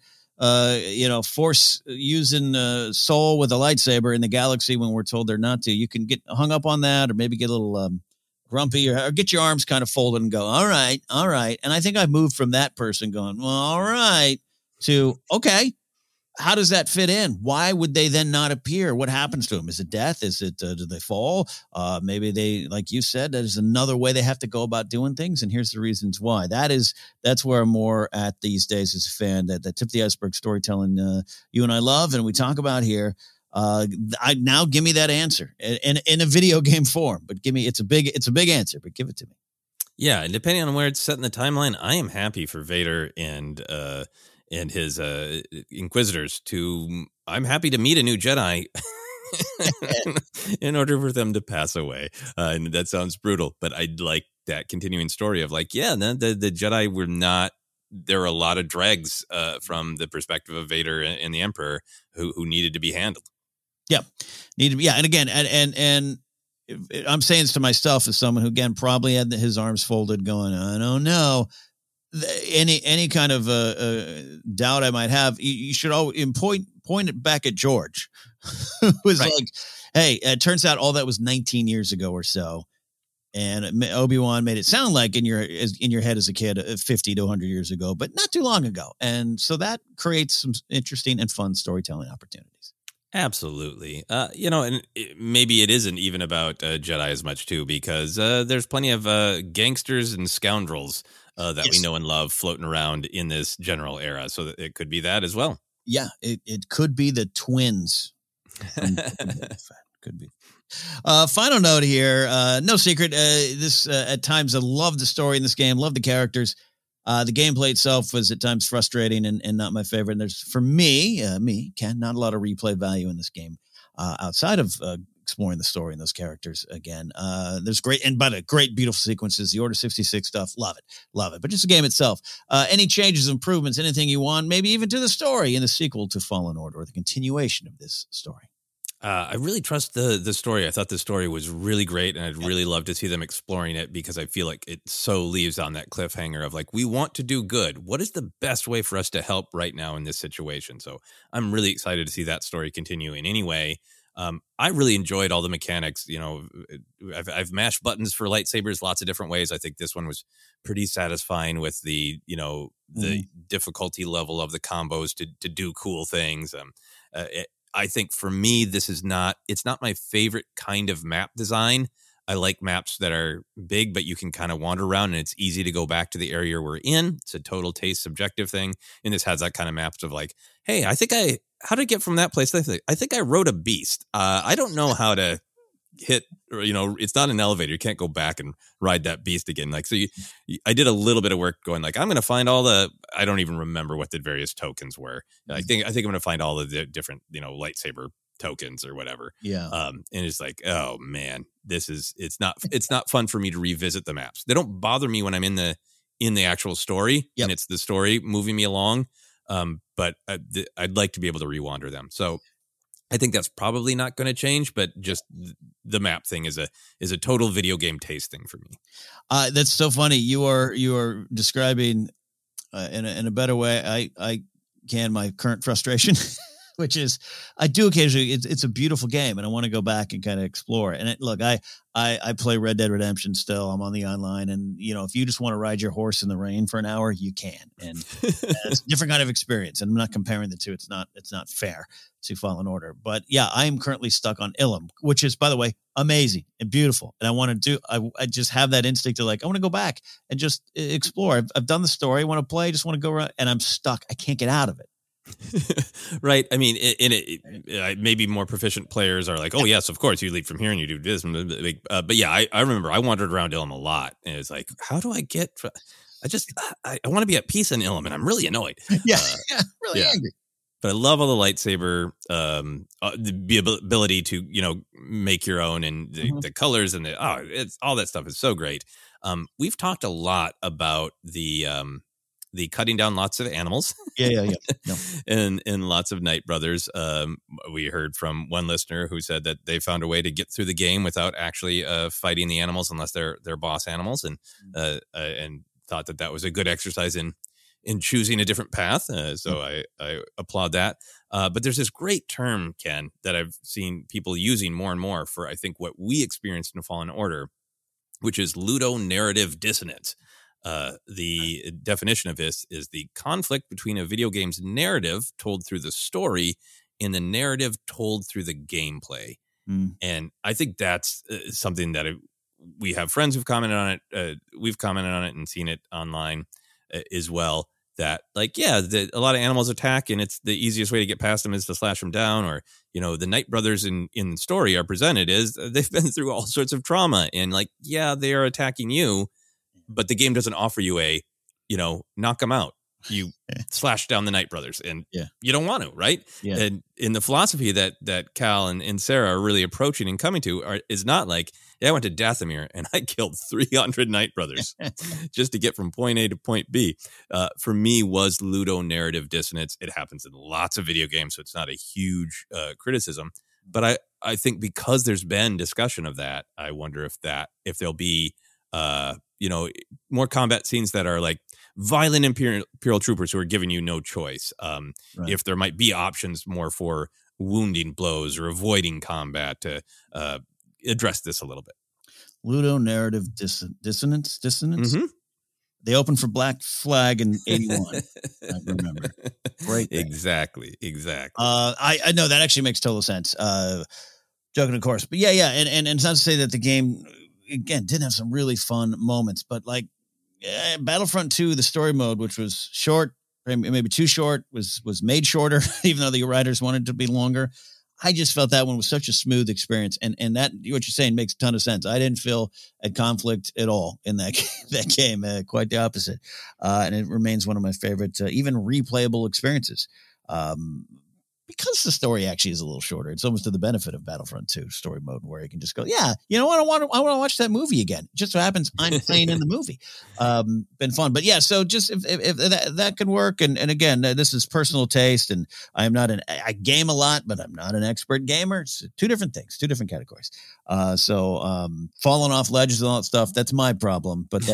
Force using soul with a lightsaber in the galaxy when we're told they're not to, you can get hung up on that, or maybe get a little grumpy, or get your arms kind of folded and go, all right. And I think I've moved from that person going, well, all right, to, okay, how does that fit in? Why would they then not appear? What happens to them? Is it death? Is it, do they fall? Maybe they, like you said, there's another way they have to go about doing things. And here's the reasons why. That's where I'm more at these days as a fan, that tip of the iceberg storytelling you and I love, and we talk about here. Give me that answer in a video game form, but it's a big answer, but give it to me. Yeah. And depending on where it's set in the timeline, I am happy for Vader and his Inquisitors I'm happy to meet a new Jedi in order for them to pass away. And that sounds brutal, but I'd like that continuing story of like, yeah, the Jedi were not, there are a lot of dregs from the perspective of Vader and the Emperor who needed to be handled. Yeah. And again, and I'm saying this to myself as someone who, again, probably had his arms folded going, I don't know. Any kind of doubt I might have, you should always point it back at George. It was right. Like, hey, it turns out all that was 19 years ago or so, and Obi-Wan made it sound like in your head as a kid 50 to 100 years ago, but not too long ago. And so that creates some interesting and fun storytelling opportunities. Absolutely. And maybe it isn't even about Jedi as much too, because there's plenty of gangsters and scoundrels that we know and love floating around in this general era. So it could be that as well. Yeah, it could be the twins. Could be. Final note here. No secret. This at times I love the story in this game. Love the characters. The gameplay itself was at times frustrating and not my favorite. And there's, for me, Ken, not a lot of replay value in this game outside of exploring the story and those characters again. There's great beautiful sequences. The Order 66 stuff, love it. But just the game itself. Any changes, improvements, anything you want, maybe even to the story in the sequel to Fallen Order or the continuation of this story? I really trust the story. I thought the story was really great, and I'd really love to see them exploring it because I feel like it so leaves on that cliffhanger of like, we want to do good. What is the best way for us to help right now in this situation? So I'm really excited to see that story continue in any way. I really enjoyed all the mechanics. You know, I've mashed buttons for lightsabers lots of different ways. I think this one was pretty satisfying with the, you know, the difficulty level of the combos to do cool things. I think for me, it's not my favorite kind of map design. I like maps that are big, but you can kind of wander around and it's easy to go back to the area we're in. It's a total taste subjective thing. And this has that kind of maps of like, hey, how to get from that place? I think I rode a beast. I don't know how to hit, you know, it's not an elevator. You can't go back and ride that beast again. Like, so I did a little bit of work going like, I'm going to find I don't even remember what the various tokens were. I think I'm going to find all of the different, you know, lightsaber tokens or whatever. Yeah. And it's like, oh man, it's not fun for me to revisit the maps. They don't bother me when I'm in the actual story and it's the story moving me along. But I'd like to be able to rewander them. So I think that's probably not going to change, but just the map thing is a total video game taste thing for me. That's so funny. You are describing in a better way. I can my current frustration, which is I do occasionally. It's a beautiful game, and I want to go back and kind of explore. And I play Red Dead Redemption still. I'm on the online, and you know, if you just want to ride your horse in the rain for an hour, you can. And it's a different kind of experience. And I'm not comparing the two. It's not fair to Fallen Order. But yeah, I am currently stuck on Ilum, which is, by the way, amazing and beautiful. And I want to do. I just have that instinct to like, I want to go back and just explore. I've done the story. I want to play. I just want to go around, and I'm stuck. I can't get out of it. Right. I mean, maybe more proficient players are like, oh, yes, of course, you lead from here and you do this. But yeah, I remember I wandered around Ilum a lot. And it's like, how do I get I want to be at peace in Ilum, and I'm really annoyed. Really angry. But I love all the lightsaber, the ability to, you know, make your own and the colors and it's all that stuff is so great. We've talked a lot about the cutting down lots of animals. Yeah. and lots of Night Brothers. We heard from one listener who said that they found a way to get through the game without actually fighting the animals unless they're boss animals, and thought that was a good exercise in choosing a different path. So I applaud that. But there's this great term, Ken, that I've seen people using more and more for, I think, what we experienced in Fallen Order, which is ludonarrative dissonance. The definition of this is the conflict between a video game's narrative told through the story and the narrative told through the gameplay. And I think that's something that we have friends who've commented on it. We've commented on it and seen it online as well. That like, yeah, a lot of animals attack, and it's the easiest way to get past them is to slash them down. Or, you know, the Night Brothers in the story are presented as they've been through all sorts of trauma, and like, yeah, they are attacking you, but the game doesn't offer you knock them out. You slash down the Night Brothers, and you don't want to, right? Yeah. And in the philosophy that Cal and Sarah are really approaching and coming to is not like, I went to Dathomir and I killed 300 Night Brothers just to get from point A to point B. For me, was ludonarrative dissonance. It happens in lots of video games, so it's not a huge criticism. But I think because there's been discussion of that, I wonder if there'll be more combat scenes that are like violent Imperial troopers who are giving you no choice. Right. If there might be options more for wounding blows or avoiding combat to address this a little bit. Ludonarrative dissonance. Mm-hmm. They opened for Black Flag in 81. I remember. Great thing. Exactly. I know that actually makes total sense. Joking, of course. But yeah. And it's not to say that the game, again, didn't have some really fun moments, but like Battlefront 2, the story mode, which was short, maybe too short, was made shorter, even though the writers wanted it to be longer. I just felt that one was such a smooth experience. And that, what you're saying makes a ton of sense. I didn't feel a conflict at all in that game, quite the opposite. And it remains one of my favorite, even replayable experiences. because the story actually is a little shorter, it's almost to the benefit of Battlefront 2 story mode, where you can just go, yeah, you know what, I want to watch that movie again. It just so happens I'm playing in the movie. Been fun. But yeah, so just if that can work, and again, this is personal taste, and I am not I game a lot, but I'm not an expert gamer. It's two different things, two different categories. So falling off ledges and all that stuff, that's my problem. But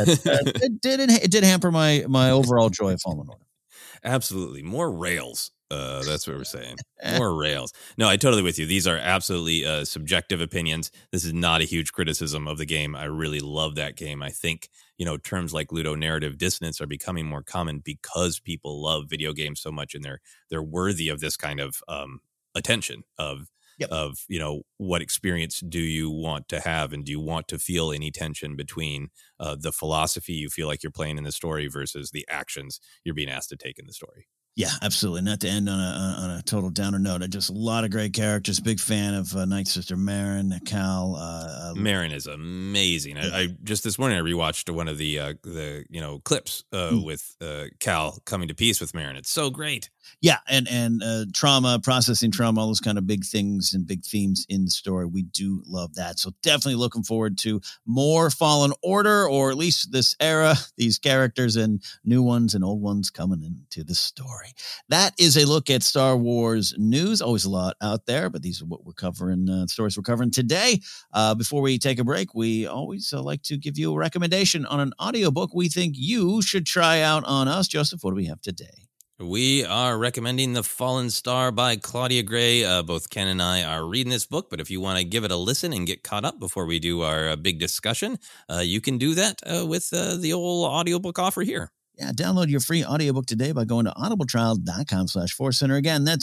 it did hamper my overall joy of Fallen Order. Absolutely. More rails. That's what we're saying. More rails. No, I totally with you. These are absolutely subjective opinions. This is not a huge criticism of the game. I really love that game. I think, terms like ludonarrative dissonance are becoming more common because people love video games so much, and they're worthy of this kind of attention of what experience do you want to have, and do you want to feel any tension between the philosophy you feel like you're playing in the story versus the actions you're being asked to take in the story. Yeah, absolutely. Not to end on a total downer note. Just a lot of great characters. Big fan of Night Sister Marin, Cal. Marin is amazing. I just this morning I rewatched one of the clips with Cal coming to peace with Marin. It's so great. Yeah, and trauma, processing trauma, all those kind of big things and big themes in the story. We do love that. So definitely looking forward to more Fallen Order, or at least this era, these characters and new ones and old ones coming into the story. That is a look at Star Wars news. Always a lot out there, but these are what we're covering, stories we're covering today. Before we take a break, we always like to give you a recommendation on an audiobook we think you should try out on us. Joseph, what do we have today? We are recommending The Fallen Star by Claudia Gray. Both Ken and I are reading this book, but if you want to give it a listen and get caught up before we do our big discussion, you can do that with the old audiobook offer here. Yeah, download your free audiobook today by going to audibletrial.com/forcecenter. Again, that's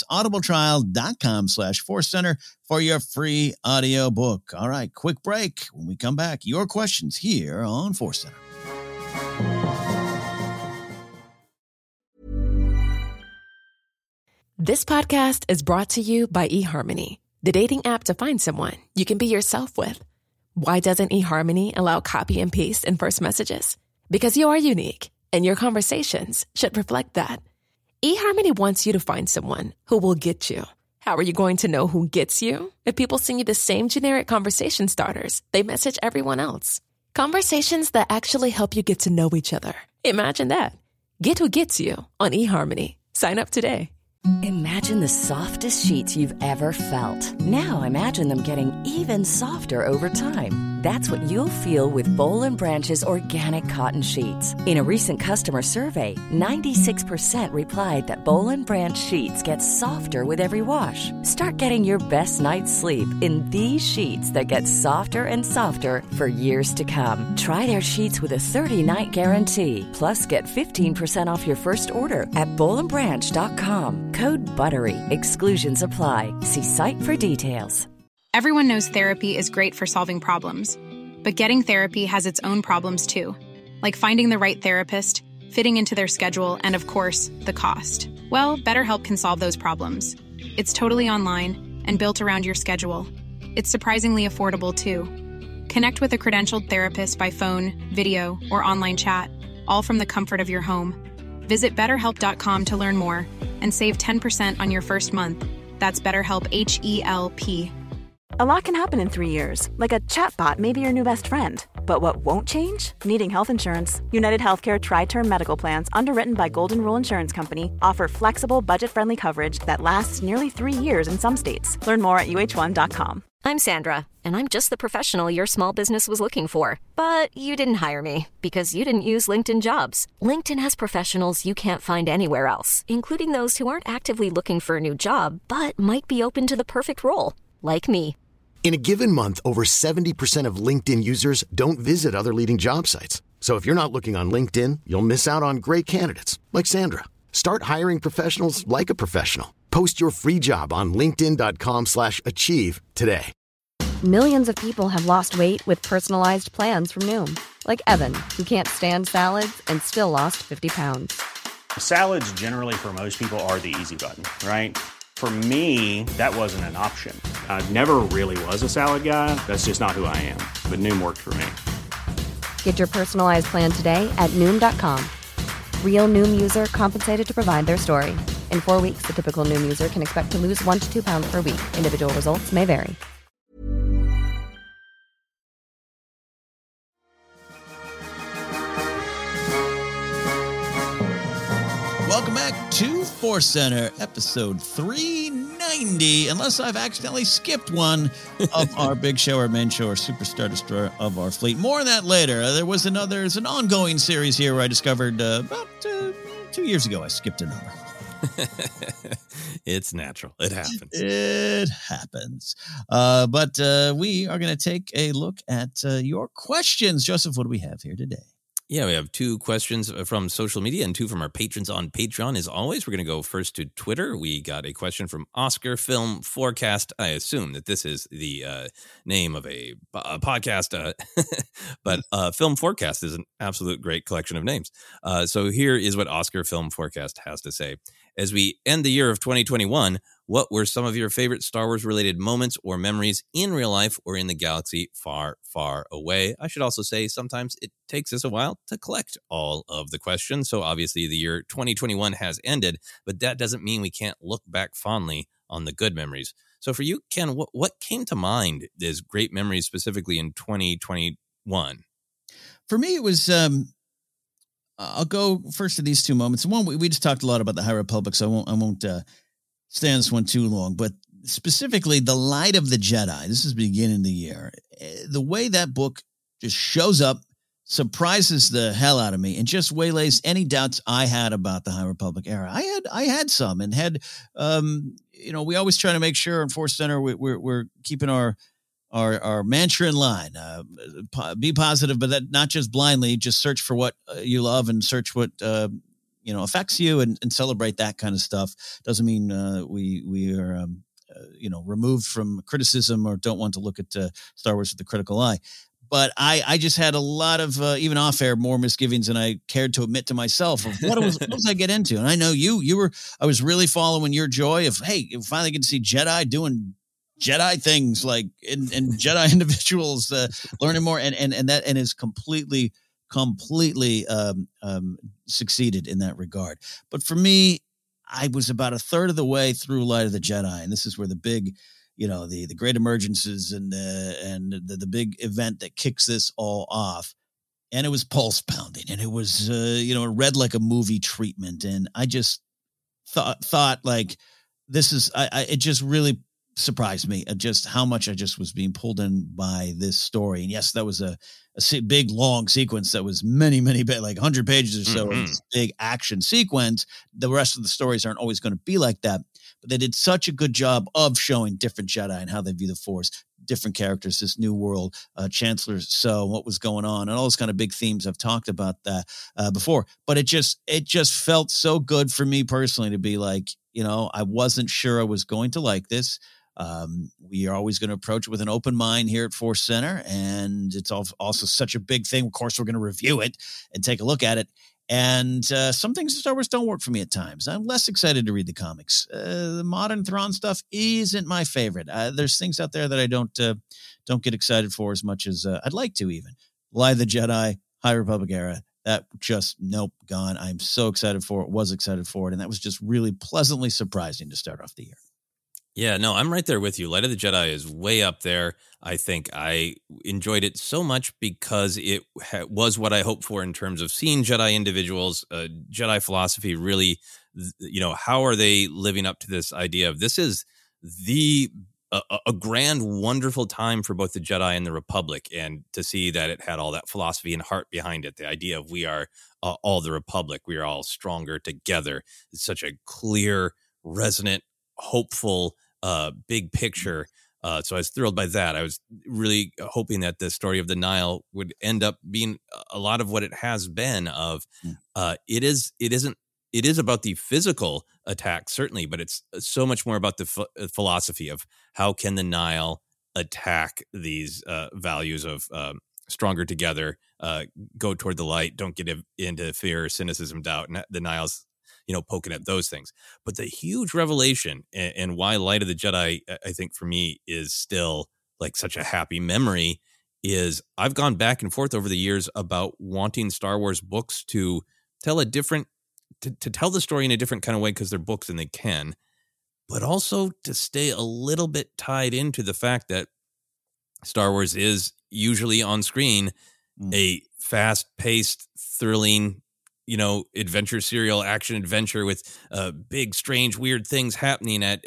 audibletrial.com/forcecenter for your free audiobook. All right, quick break. When we come back, your questions here on Force Center. This podcast is brought to you by eHarmony, the dating app to find someone you can be yourself with. Why doesn't eHarmony allow copy and paste in first messages? Because you are unique, and your conversations should reflect that. eHarmony wants you to find someone who will get you. How are you going to know who gets you? If people send you the same generic conversation starters they message everyone else. Conversations that actually help you get to know each other. Imagine that. Get who gets you on eHarmony. Sign up today. Imagine the softest sheets you've ever felt. Now imagine them getting even softer over time. That's what you'll feel with Boll & Branch's organic cotton sheets. In a recent customer survey, 96% replied that Boll & Branch sheets get softer with every wash. Start getting your best night's sleep in these sheets that get softer and softer for years to come. Try their sheets with a 30-night guarantee. Plus, get 15% off your first order at bollandbranch.com. Code BUTTERY. Exclusions apply. See site for details. Everyone knows therapy is great for solving problems, but getting therapy has its own problems too, like finding the right therapist, fitting into their schedule, and of course, the cost. Well, BetterHelp can solve those problems. It's totally online and built around your schedule. It's surprisingly affordable too. Connect with a credentialed therapist by phone, video, or online chat, all from the comfort of your home. Visit BetterHelp.com to learn more and save 10% on your first month. That's BetterHelp, H-E-L-P. A lot can happen in 3 years, like a chatbot may be your new best friend. But what won't change? Needing health insurance. United Healthcare Tri-Term Medical Plans, underwritten by Golden Rule Insurance Company, offer flexible, budget-friendly coverage that lasts nearly 3 years in some states. Learn more at UH1.com. I'm Sandra, and I'm just the professional your small business was looking for. But you didn't hire me because you didn't use LinkedIn Jobs. LinkedIn has professionals you can't find anywhere else, including those who aren't actively looking for a new job, but might be open to the perfect role, like me. In a given month, over 70% of LinkedIn users don't visit other leading job sites. So if you're not looking on LinkedIn, you'll miss out on great candidates like Sandra. Start hiring professionals like a professional. Post your free job on linkedin.com/achieve today. Millions of people have lost weight with personalized plans from Noom. Like Evan, who can't stand salads and still lost 50 pounds. Salads generally for most people are the easy button, right? For me, that wasn't an option. I never really was a salad guy. That's just not who I am. But Noom worked for me. Get your personalized plan today at Noom.com. Real Noom user compensated to provide their story. In 4 weeks, the typical Noom user can expect to lose 1 to 2 pounds per week. Individual results may vary. Welcome back to Force Center, episode 390, unless I've accidentally skipped one of our big show, our main show, our Superstar Destroyer of our fleet. More on that later. There's an ongoing series here where I discovered about 2 years ago I skipped a number. It's natural. It happens. It happens. But we are going to take a look at your questions. Joseph, what do we have here today? Yeah, we have 2 questions from social media and 2 from our patrons on Patreon. As always, we're going to go first to Twitter. We got a question from Oscar Film Forecast. I assume that this is the name of a podcast, but Film Forecast is an absolute great collection of names. So here is what Oscar Film Forecast has to say. As we end the year of 2021, what were some of your favorite Star Wars-related moments or memories in real life or in the galaxy far, far away? I should also say sometimes it takes us a while to collect all of the questions. So obviously the year 2021 has ended, but that doesn't mean we can't look back fondly on the good memories. So for you, Ken, what came to mind as great memories specifically in 2021? For me, it was... I'll go first to these 2 moments. One, we just talked a lot about the High Republic, so I won't stay on this one too long. But specifically, The Light of the Jedi. This is the beginning of the year. The way that book just shows up, surprises the hell out of me, and just waylays any doubts I had about the High Republic era. I had some, and had we always try to make sure in Force Center we're keeping our mantra in line, be positive, but that not just blindly, just search for what you love and search what, affects you and celebrate that kind of stuff. Doesn't mean we are, removed from criticism or don't want to look at Star Wars with a critical eye. But I just had a lot of, even off air, more misgivings than I cared to admit to myself of what was I get into. And I know I was really following your joy of, hey, you finally get to see Jedi doing Jedi things like and Jedi individuals learning more and is completely succeeded in that regard. But for me, I was about a third of the way through Light of the Jedi, and this is where the big, the great emergences and the big event that kicks this all off. And it was pulse pounding, and it was it read like a movie treatment, and I just thought like this is it just really surprised me at just how much I just was being pulled in by this story. And yes, that was a big, long sequence that was many, like 100 pages or so. Of this big action sequence. The rest of the stories aren't always going to be like that, but they did such a good job of showing different Jedi and how they view the Force, different characters, this new world, Chancellor So, what was going on, and all those kind of big themes. I've talked about that before, but it just felt so good for me personally to be like, I wasn't sure I was going to like this. We are always going to approach it with an open mind here at Force Center, and it's also such a big thing. Of course, we're going to review it and take a look at it. And some things in Star Wars don't work for me at times. I'm less excited to read the comics. The modern Thrawn stuff isn't my favorite. There's things out there that I don't get excited for as much as I'd like to. Even Light of the Jedi, High Republic era, that just gone. I'm so excited for it. Was excited for it, and that was just really pleasantly surprising to start off the year. Yeah, no, I'm right there with you. Light of the Jedi is way up there. I think I enjoyed it so much because it was what I hoped for in terms of seeing Jedi individuals, Jedi philosophy, really, how are they living up to this idea of this is a grand, wonderful time for both the Jedi and the Republic, and to see that it had all that philosophy and heart behind it, the idea of we are all the Republic, we are all stronger together. It's such a clear, resonant, hopeful, big picture. So I was thrilled by that. I was really hoping that the story of the Nile would end up being a lot of what it has been of, it is about the physical attack, certainly, but it's so much more about the philosophy of how can the Nile attack these values of stronger together, go toward the light, don't get into fear, cynicism, doubt, and the Nile's poking at those things. But the huge revelation and why Light of the Jedi, I think for me, is still like such a happy memory is I've gone back and forth over the years about wanting Star Wars books to tell a different to tell the story in a different kind of way because they're books and they can, but also to stay a little bit tied into the fact that Star Wars is usually on screen a fast-paced, thrilling, adventure serial, action adventure with big, strange, weird things happening at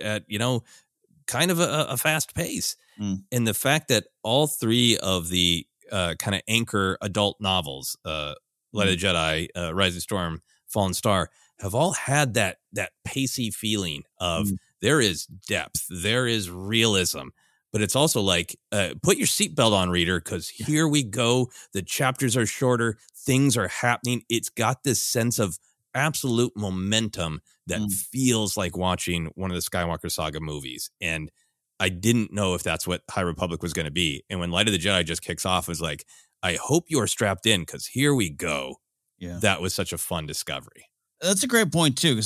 kind of a fast pace. And the fact that all three of the kind of anchor adult novels, Light of the Jedi, Rising Storm, Fallen Star, have all had that pacey feeling of there is depth, there is realism, but it's also like, put your seatbelt on, reader, because here we go. The chapters are shorter. Things are happening. It's got this sense of absolute momentum that feels like watching one of the Skywalker Saga movies. And I didn't know if that's what High Republic was going to be. And when Light of the Jedi just kicks off, it was like, I hope you are strapped in because here we go. Yeah. That was such a fun discovery. That's a great point, too, because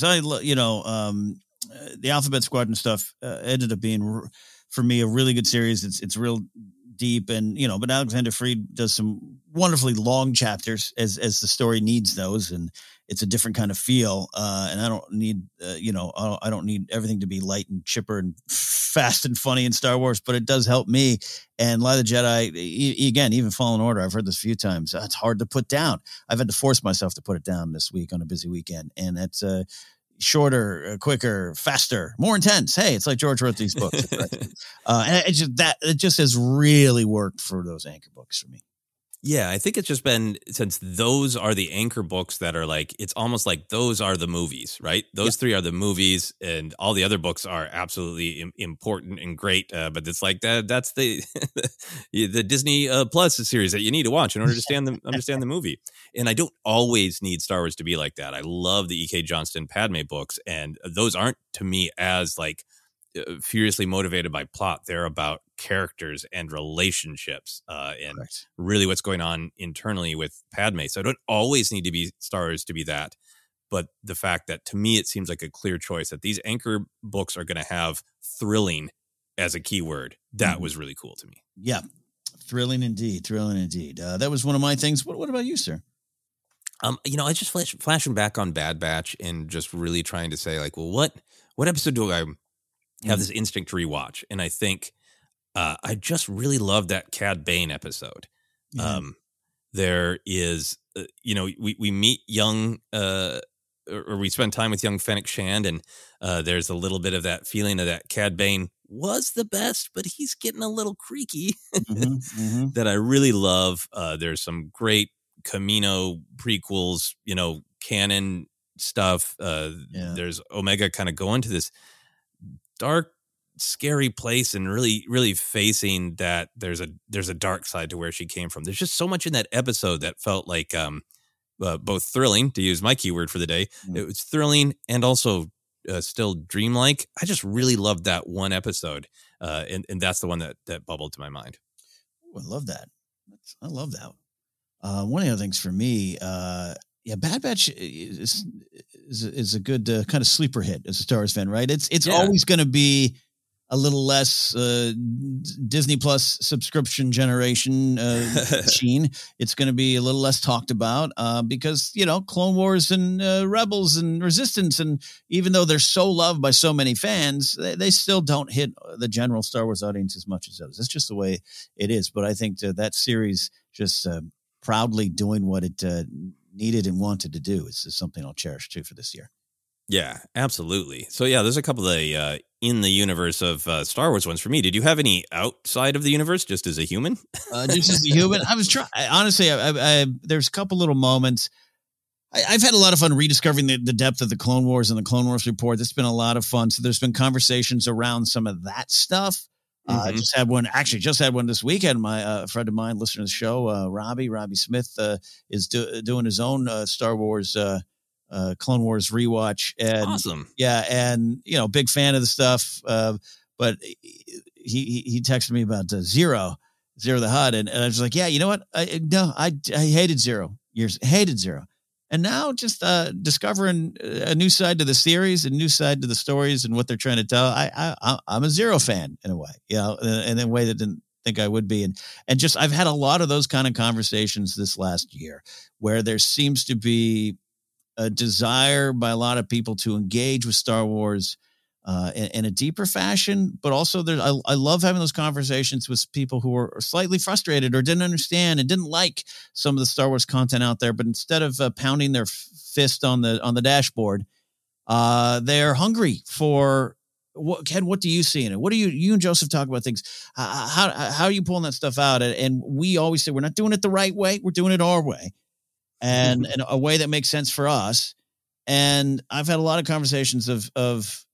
the Alphabet Squadron stuff ended up being, for me, a really good series. It's real deep, and but Alexander Freed does some wonderfully long chapters as the story needs those, and it's a different kind of feel. And I don't need I don't need everything to be light and chipper and fast and funny in Star Wars, but it does help me. And Light of the Jedi, again, even Fallen Order, I've heard this a few times. It's hard to put down. I've had to force myself to put it down this week on a busy weekend, and it's shorter, quicker, faster, more intense. Hey, it's like George wrote these books. And it just has really worked for those anchor books for me. Yeah, I think it's just been, since those are the anchor books that are like, it's almost like those are the movies, right? Those three are the movies, and all the other books are absolutely important and great. But it's like that's the the Disney Plus series that you need to watch in order to understand the movie. And I don't always need Star Wars to be like that. I love the E.K. Johnston Padme books, and those aren't to me as like furiously motivated by plot. They're about characters and relationships and really what's going on internally with Padme. So I don't always need to be Star Wars to be that. But the fact that, to me, it seems like a clear choice that these anchor books are going to have thrilling as a key word. That was really cool to me. Yeah. Thrilling indeed. Thrilling indeed. That was one of my things. What about you, sir? I just flashing back on Bad Batch and just really trying to say, like, well, what episode do I have this instinct to rewatch? And I think I just really love that Cad Bane episode. There is, we meet young, or we spend time with young Fennec Shand, and there's a little bit of that feeling of that Cad Bane was the best, but he's getting a little creaky that I really love. There's some great Camino prequels, canon stuff. There's Omega kind of going to this dark, scary place and really, really facing that there's a dark side to where she came from. There's just so much in that episode that felt like both thrilling, to use my keyword for the day. It was thrilling and also still dreamlike. I just really loved that one episode, and that's the one that bubbled to my mind. Ooh, I love that. I love that. One of the other things for me, Bad Batch is a good kind of sleeper hit as a Star Wars fan, right? It's always going to be a little less Disney Plus subscription generation machine. It's going to be a little less talked about because, Clone Wars and Rebels and Resistance, and even though they're so loved by so many fans, they still don't hit the general Star Wars audience as much as others. That's just the way it is. But I think that series just proudly doing what it needed and wanted to do is something I'll cherish too for this year. Yeah, absolutely. So there's a couple of in the universe of Star Wars ones for me. Did you have any outside of the universe, just as a human? Just as a human, I was trying. Honestly, there's a couple little moments. I've had a lot of fun rediscovering the depth of the Clone Wars and the Clone Wars Report. That's been a lot of fun. So there's been conversations around some of that stuff. I just had one this weekend. My friend of mine, listener to the show, Robbie Smith, is doing his own Star Wars Clone Wars rewatch. And, awesome. Yeah, and big fan of the stuff. But he texted me about Zero the Hutt, and I was like, yeah, you know what? I hated Zero. Hated Zero. And now just discovering a new side to the series, a new side to the stories and what they're trying to tell. I'm a Zero fan in a way, in a way that didn't think I would be. And just, I've had a lot of those kind of conversations this last year where there seems to be a desire by a lot of people to engage with Star Wars in a deeper fashion, but also I love having those conversations with people who are slightly frustrated or didn't understand and didn't like some of the Star Wars content out there. But instead of pounding their fist on the dashboard, they're hungry for Ken, what do you see in it? What do you and Joseph talk about things? How are you pulling that stuff out? And we always say, we're not doing it the right way. We're doing it our way and a way that makes sense for us. And I've had a lot of conversations of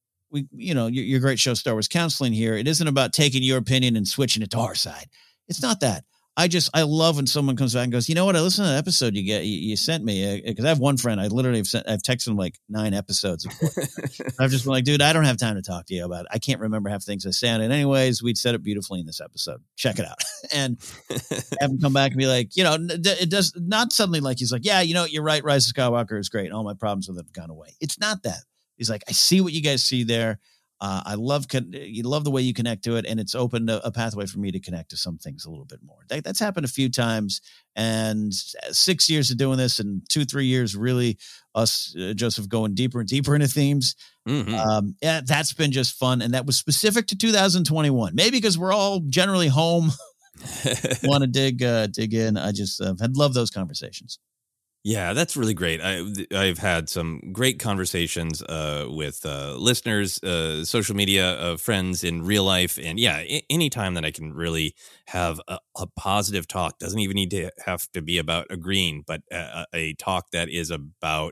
your great show, Star Wars Counseling here. It isn't about taking your opinion and switching it to our side. It's not that. I love when someone comes back and goes, you know what? I listened to that episode you sent me, because I have one friend. I literally I've texted him like 9 episodes. I've just been like, dude, I don't have time to talk to you about it. I can't remember half the things I said. And anyways, we'd said it beautifully in this episode. Check it out. And have him come back and be like, it does not suddenly like, he's like, yeah, you're right. Rise of Skywalker is great. All my problems with it have gone away. It's not that. He's like, I see what you guys see there. I love the way you connect to it, and it's opened a pathway for me to connect to some things a little bit more. That's happened a few times, and 6 years of doing this, and 2-3 years really us, Joseph, going deeper and deeper into themes. Mm-hmm. That's been just fun, and that was specific to 2021. Maybe because we're all generally home, want to dig in. I just had loved those conversations. Yeah, that's really great. I've had some great conversations with listeners, social media, friends in real life. And yeah, any time that I can really have a positive talk, doesn't even need to have to be about agreeing, but a talk that is about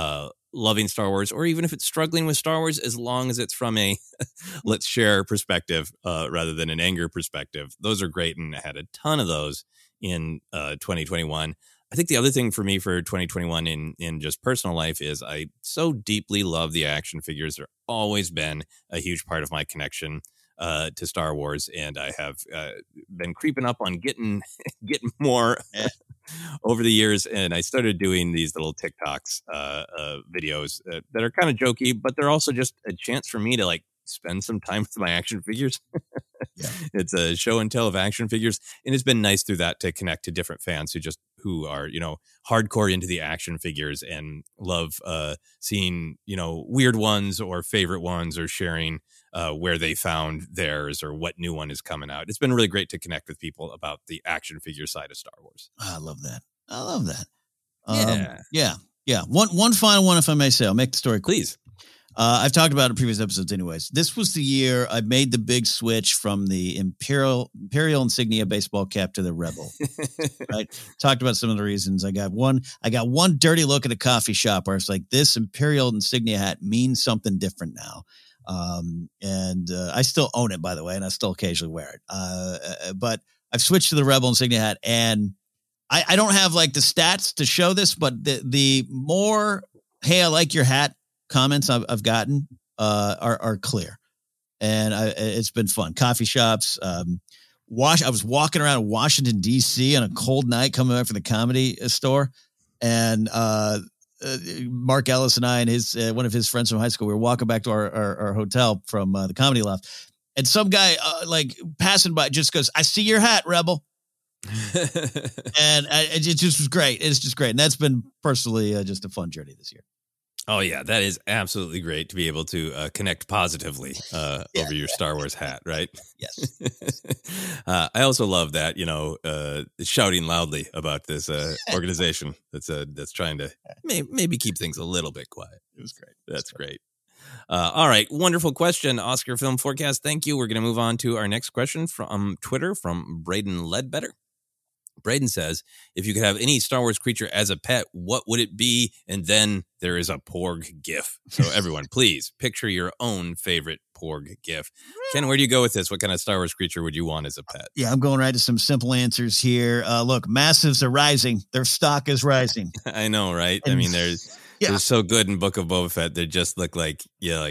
loving Star Wars, or even if it's struggling with Star Wars, as long as it's from a let's share perspective rather than an anger perspective. Those are great. And I had a ton of those in 2021. I think the other thing for me for 2021 in just personal life is I so deeply love the action figures. They're always been a huge part of my connection to Star Wars, and I have been creeping up on getting more over the years. And I started doing these little TikToks videos that are kind of jokey, but they're also just a chance for me to like spend some time with my action figures. Yeah. It's a show and tell of action figures, and it's been nice through that to connect to different fans who are hardcore into the action figures and love seeing weird ones or favorite ones, or sharing where they found theirs or what new one is coming out. It's been really great to connect with people about the action figure side of Star Wars. I love that. Yeah. One final one, if I may say. I'll make the story quick. Please. I've talked about it in previous episodes anyways. This was the year I made the big switch from the Imperial insignia baseball cap to the Rebel. Right? Talked about some of the reasons. I got one dirty look at a coffee shop where it's like, this Imperial insignia hat means something different now. And I still own it, by the way, and I still occasionally wear it. But I've switched to the Rebel insignia hat, and I don't have like the stats to show this, but the more, hey, I like your hat comments I've gotten are clear, and it's been fun. Coffee shops, I was walking around Washington D.C. on a cold night coming back from the Comedy Store, and Mark Ellis and I and his one of his friends from high school, we were walking back to our hotel from the Comedy Loft, and some guy like passing by just goes, "I see your hat, Rebel." And it just was great. It's just great, and that's been personally just a fun journey this year. Oh, yeah, that is absolutely great to be able to connect positively over your Star Wars hat, right? Yes. I also love that, shouting loudly about this organization that's trying to maybe keep things a little bit quiet. It was great. That's great. All right. Wonderful question, Oscar Film Forecast. Thank you. We're going to move on to our next question from Twitter from Braden Ledbetter. Braden says, if you could have any Star Wars creature as a pet, what would it be? And then there is a Porg GIF. So everyone, please picture your own favorite Porg GIF. Ken, where do you go with this? What kind of Star Wars creature would you want as a pet? Yeah, I'm going right to some simple answers here. Look, massives are rising. Their stock is rising. I know, right? I mean, they're so good in Book of Boba Fett. They just look like,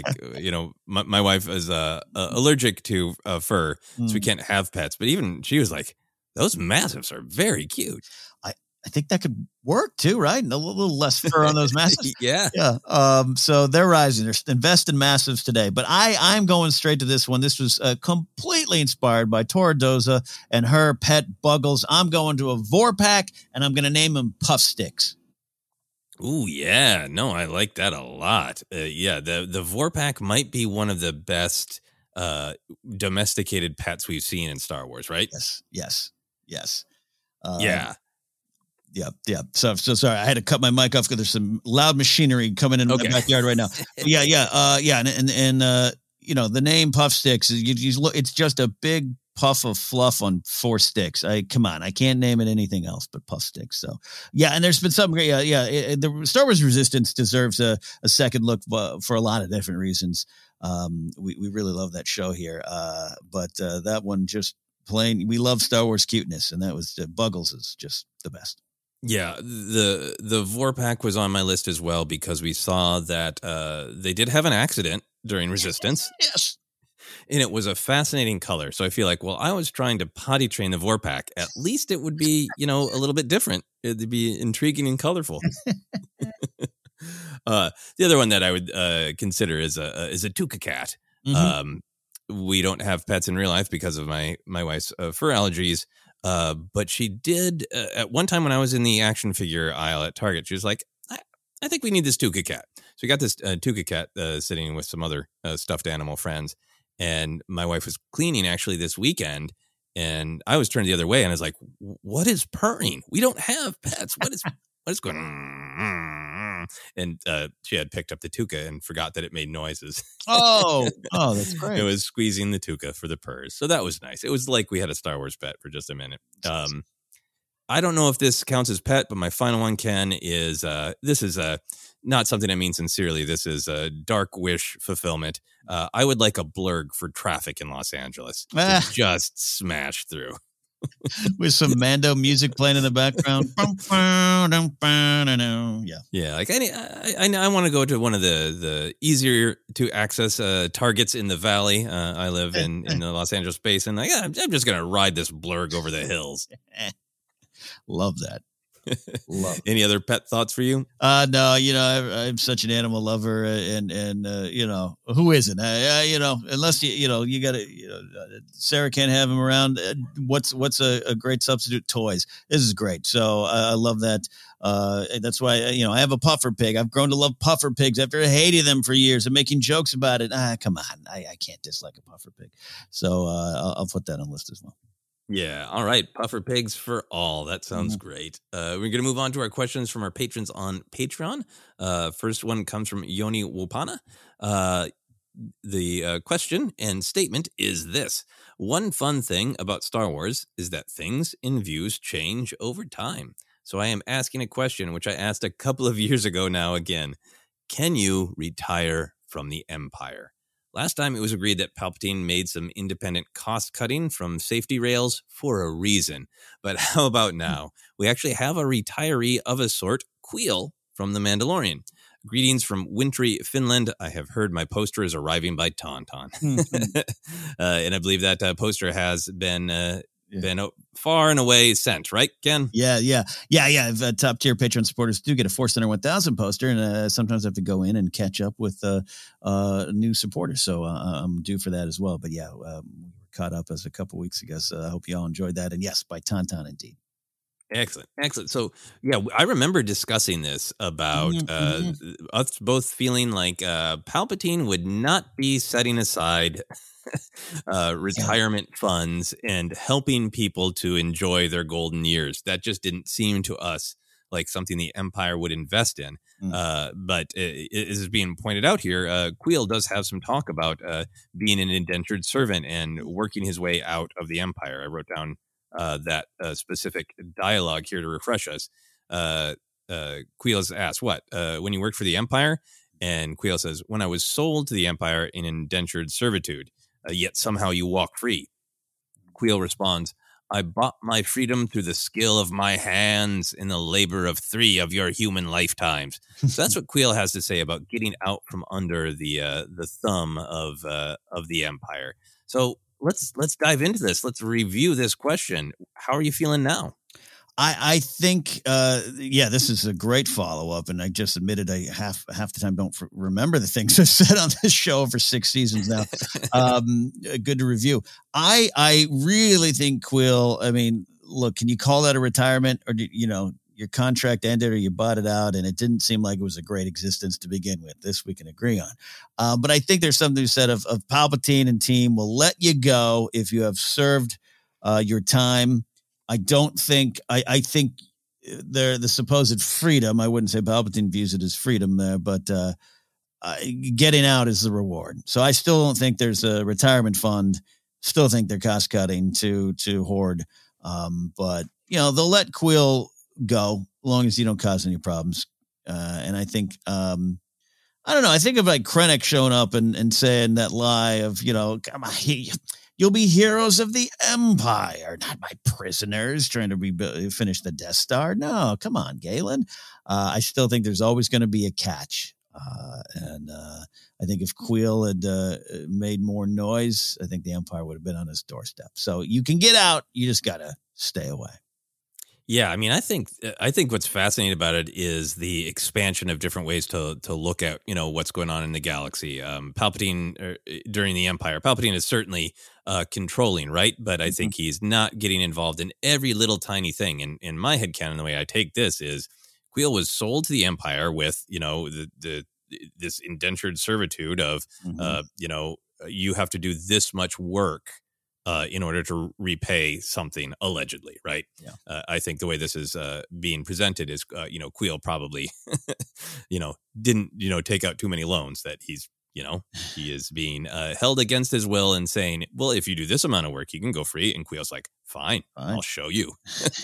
my wife is allergic to fur, so we can't have pets. But even she was like, those massives are very cute. I think that could work too, right? A little less fur on those massives. Yeah. So they're rising. They're invest in massives today. But I'm going straight to this one. This was completely inspired by Tora Doza and her pet Buggles. I'm going to a Vorpack, and I'm going to name him Puff Sticks. Ooh, yeah. No, I like that a lot. The Vorpak might be one of the best domesticated pets we've seen in Star Wars, right? Yes. Yeah. Yeah. So sorry, I had to cut my mic off because there's some loud machinery coming in my backyard right now. Yeah. And the name Puff Sticks, it's just a big puff of fluff on 4 sticks. Come on, I can't name it anything else but Puff Sticks. So yeah, and there's been some great, the Star Wars Resistance deserves a second look for a lot of different reasons. We really love that show here, but that one just plain, we love Star Wars cuteness, and that was Buggles is just the best. Yeah, the Vorpak was on my list as well because we saw that they did have an accident during Resistance. Yes. And it was a fascinating color. So I feel like, I was trying to potty train the Vorpak. At least it would be, a little bit different. It'd be intriguing and colorful. The other one that I would consider is a Tuca cat. Mm-hmm. We don't have pets in real life because of my wife's fur allergies. But she did at one time when I was in the action figure aisle at Target, she was like, I think we need this Tuca cat. So we got this Tuca cat sitting with some other stuffed animal friends. And my wife was cleaning actually this weekend, and I was turned the other way, and I was like, what is purring? We don't have pets. What is going on? And she had picked up the Tuca and forgot that it made noises. Oh, that's great. It was squeezing the Tuca for the purrs. So that was nice. It was like we had a Star Wars pet for just a minute. I don't know if this counts as pet, but my final one, Ken, is this is not something I mean sincerely. This is a dark wish fulfillment. I would like a blurg for traffic in Los Angeles to just smash through. With some Mando music playing in the background. Yeah, like I want to go to one of the easier to access targets in the valley. I live in the Los Angeles basin. I'm just going to ride this blurg over the hills. Love that. Any other pet thoughts for you? No, I'm such an animal lover, and who isn't? Unless you got to, Sarah can't have him around. What's a great substitute? Toys. This is great. So I love that. That's why I have a puffer pig. I've grown to love puffer pigs after hating them for years and making jokes about it. Come on, I can't dislike a puffer pig. So I'll put that on the list as well. Yeah. All right. Puffer pigs for all. That sounds great. We're going to move on to our questions from our patrons on Patreon. First one comes from Yoni Wopana. The question and statement is this: one fun thing about Star Wars is that things in views change over time. So I am asking a question which I asked a couple of years ago now again. Can you retire from the Empire? Last time it was agreed that Palpatine made some independent cost cutting from safety rails for a reason. But how about now? We actually have a retiree of a sort, Kuiil from The Mandalorian. Greetings from wintry Finland. I have heard my poster is arriving by Tauntaun. And I believe that poster has been far and away sent, right, Ken? Yeah. Top tier Patreon supporters do get a Force Center 1000 poster, and sometimes I have to go in and catch up with new supporters. So I'm due for that as well. But we were caught up as a couple weeks ago. So I hope you all enjoyed that. And yes, by Tauntaun indeed. Excellent. So, I remember discussing this about us both feeling like Palpatine would not be setting aside retirement funds and helping people to enjoy their golden years. That just didn't seem to us like something the Empire would invest in. But it is being pointed out here, Kuiil does have some talk about being an indentured servant and working his way out of the Empire. I wrote down that specific dialogue here to refresh us. Kuiil's asked, when you worked for the Empire? And Kuiil says, when I was sold to the Empire in indentured servitude, yet somehow you walk free. Kuiil responds, I bought my freedom through the skill of my hands in the labor of 3 of your human lifetimes. So that's what Kuiil has to say about getting out from under the thumb of the Empire. So let's dive into this. Let's review this question. How are you feeling now? I think, this is a great follow-up, and I just admitted I half the time don't remember the things I've said on this show for 6 seasons now. Good to review. I really think Kuiil, look, can you call that a retirement, or your contract ended or you bought it out, and it didn't seem like it was a great existence to begin with. This we can agree on. But I think there's something said of Palpatine and team will let you go if you have served your time. I don't think I think the supposed freedom. I wouldn't say Palpatine views it as freedom there, but getting out is the reward. So I still don't think there's a retirement fund. Still think they're cost cutting to hoard. But they'll let Kuiil go as long as you don't cause any problems. And I think, I don't know. I think of like Krennic showing up and saying that lie of, come on, you'll be heroes of the Empire, not my prisoners trying to finish the Death Star. No, come on, Galen. I still think there's always going to be a catch. And I think if Kuiil had made more noise, I think the Empire would have been on his doorstep. So you can get out. You just got to stay away. Yeah, I mean, I think what's fascinating about it is the expansion of different ways to look at what's going on in the galaxy. Palpatine during the Empire, Palpatine is certainly controlling, right? But I think he's not getting involved in every little tiny thing. And in my headcanon, the way I take this is Kuiil was sold to the Empire with this indentured servitude of you have to do this much work in order to repay something, allegedly, right? Yeah. I think the way this is being presented is, Kuiil probably, didn't, take out too many loans, that he's, he is being held against his will and saying, well, if you do this amount of work, you can go free. And Kuiil's like, fine, I'll show you.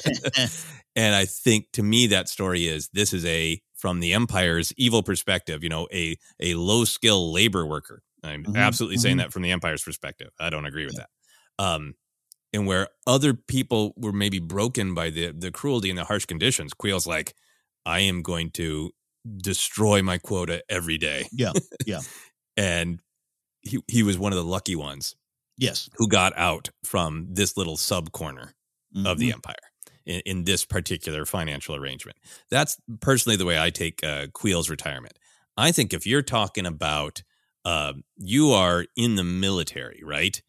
And I think to me, that story is, this is from the Empire's evil perspective, a low skill labor worker. I'm absolutely saying that from the Empire's perspective. I don't agree with that. And where other people were maybe broken by the cruelty and the harsh conditions, Kuiil's like, I am going to destroy my quota every day. Yeah. Yeah. And he was one of the lucky ones. Yes. Who got out from this little sub corner of the Empire in this particular financial arrangement. That's personally the way I take Kuiil's retirement. I think if you're talking about you are in the military, right?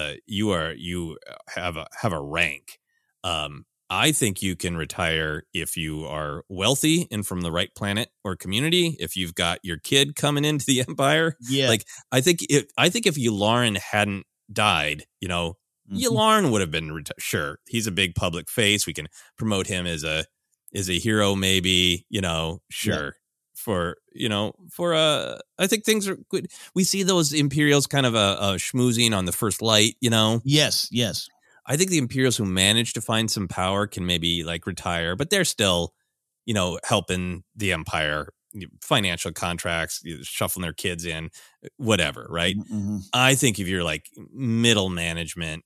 You have a rank. I think you can retire if you are wealthy and from the right planet or community. If you've got your kid coming into the Empire, like I think if Yularen hadn't died, Yularen would have been sure. He's a big public face. We can promote him as a hero, maybe. Sure. Yeah. I think things are good. We see those Imperials kind of schmoozing on the first light, Yes. I think the Imperials who manage to find some power can maybe like retire, but they're still, helping the Empire, financial contracts, shuffling their kids in, whatever, right? I think if you're like middle management,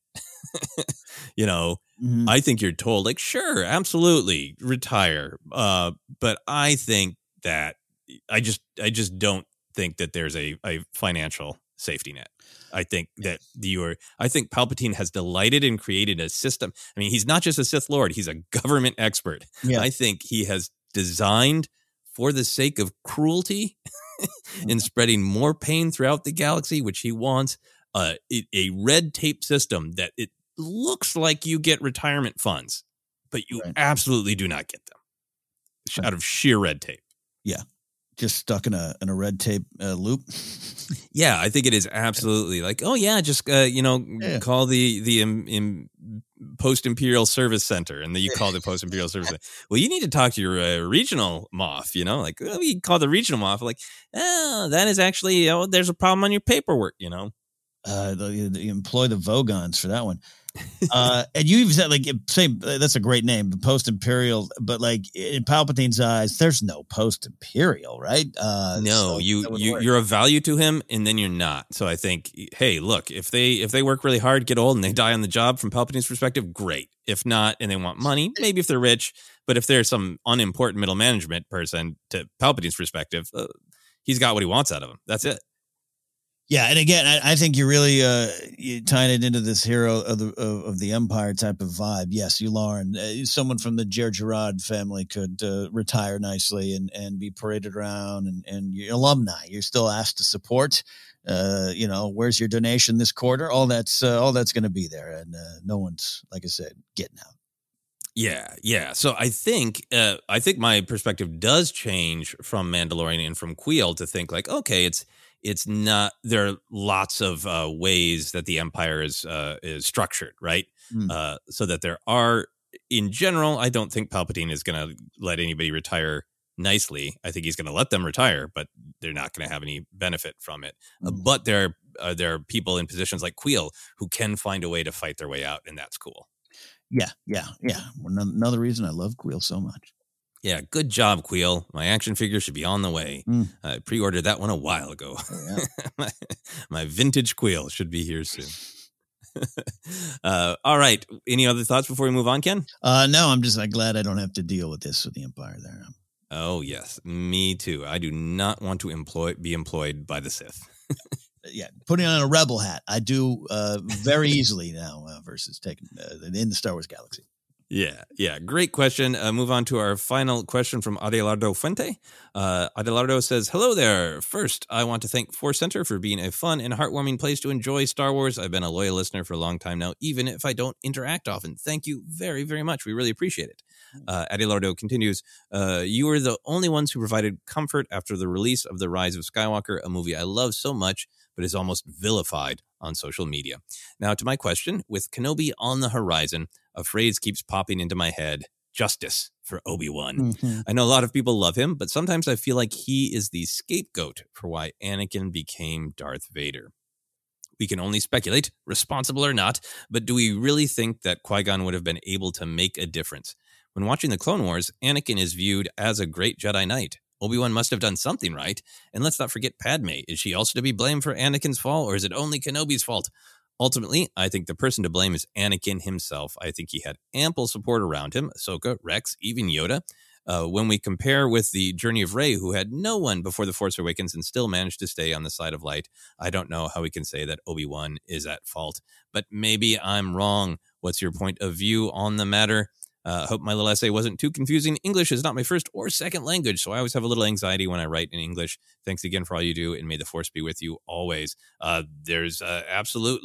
I think you're told like, sure, absolutely, retire. But I think that I just don't think that there's a financial safety net. I think that I think Palpatine has delighted and created a system. I mean, he's not just a Sith Lord; he's a government expert. Yeah. I think he has designed, for the sake of cruelty and spreading more pain throughout the galaxy, which he wants, a red tape system that it looks like you get retirement funds, but you absolutely do not get them out of sheer red tape. Yeah. Just stuck in a red tape loop. Yeah, I think it is absolutely like, oh yeah, just call the Post-Imperial Service Center, and then you call the Post-Imperial Service Center. Well, you need to talk to your regional Moff. Like, well, you call the regional Moff, like, that is actually there's a problem on your paperwork. You employ the Vogons for that one. And you even said like same. That's a great name, the Post-Imperial. But like in Palpatine's eyes, there's no Post-Imperial, right? No, you're of value to him, and then you're not. So I think, hey, look, if they work really hard, get old, and they die on the job, from Palpatine's perspective, great. If not, and they want money, maybe if they're rich, but if they're some unimportant middle management person, to Palpatine's perspective, he's got what he wants out of him. That's it. Yeah, and again, I think you're really tying it into this hero of the Empire type of vibe. Yes, Yularen, someone from the Jar Jarrod family could retire nicely and be paraded around, and your alumni, you're still asked to support. Where's your donation this quarter? All that's going to be there, and no one's, like I said, getting out. Yeah. So I think my perspective does change from Mandalorian and from Kuiil to think like, okay, it's not. There are lots of ways that the Empire is structured, right? So that there are, in general, I don't think Palpatine is going to let anybody retire nicely. I think he's going to let them retire, but they're not going to have any benefit from it. But there are people in positions like Kuiil who can find a way to fight their way out, and that's cool. Yeah. Another reason I love Kuiil so much. Yeah, good job, Kuiil. My action figure should be on the way. I pre-ordered that one a while ago. Yeah. my vintage Kuiil should be here soon. All right. Any other thoughts before we move on, Ken? No, I'm just glad I don't have to deal with this with the Empire there. Oh, yes. Me too. I do not want to be employed by the Sith. Yeah, putting on a rebel hat, I do very easily now versus taking in the Star Wars galaxy. Yeah. Great question. Move on to our final question from Adelardo Fuente. Adelardo says, hello there. First, I want to thank Force Center for being a fun and heartwarming place to enjoy Star Wars. I've been a loyal listener for a long time now, even if I don't interact often. Thank you very, very much. We really appreciate it. Adelardo continues, you were the only ones who provided comfort after the release of The Rise of Skywalker, a movie I love so much, but is almost vilified on social media. Now to my question, with Kenobi on the horizon, a phrase keeps popping into my head, justice for Obi-Wan. Mm-hmm. I know a lot of people love him, but sometimes I feel like he is the scapegoat for why Anakin became Darth Vader. We can only speculate, responsible or not, but do we really think that Qui-Gon would have been able to make a difference? When watching the Clone Wars, Anakin is viewed as a great Jedi Knight. Obi-Wan must have done something right. And let's not forget Padme. Is she also to be blamed for Anakin's fall, or is it only Kenobi's fault? Ultimately, I think the person to blame is Anakin himself. I think he had ample support around him, Ahsoka, Rex, even Yoda. When we compare with the journey of Rey, who had no one before The Force Awakens and still managed to stay on the side of light, I don't know how we can say that Obi-Wan is at fault. But maybe I'm wrong. What's your point of view on the matter? Hope my little essay wasn't too confusing. English is not my first or second language, so I always have a little anxiety when I write in English. Thanks again for all you do, and may the Force be with you always. There's absolute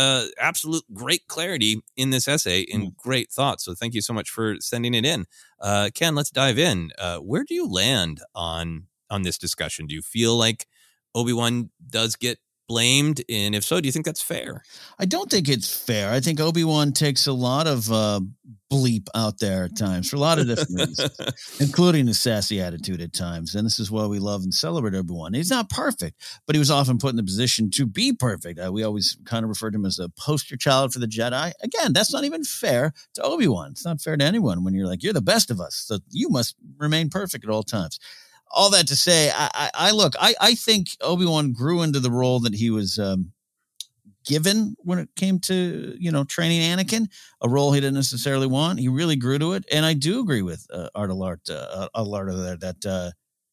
great clarity in this essay and great thoughts, so thank you so much for sending it in. Ken, let's dive in. Where do you land on this discussion? Do you feel like Obi-Wan does get blamed, and if so, do you think that's fair? I don't think it's fair. I think Obi-Wan takes a lot of bleep out there at times for a lot of different reasons, including a sassy attitude at times. And this is why we love and celebrate Obi-Wan. He's not perfect, but he was often put in the position to be perfect. We always kind of referred to him as a poster child for the Jedi. Again, that's not even fair to Obi-Wan. It's not fair to anyone when you're like, you're the best of us, so you must remain perfect at all times. All that to say, I think Obi-Wan grew into the role that he was given when it came to, training Anakin, a role he didn't necessarily want. He really grew to it. And I do agree with Adelardo there that,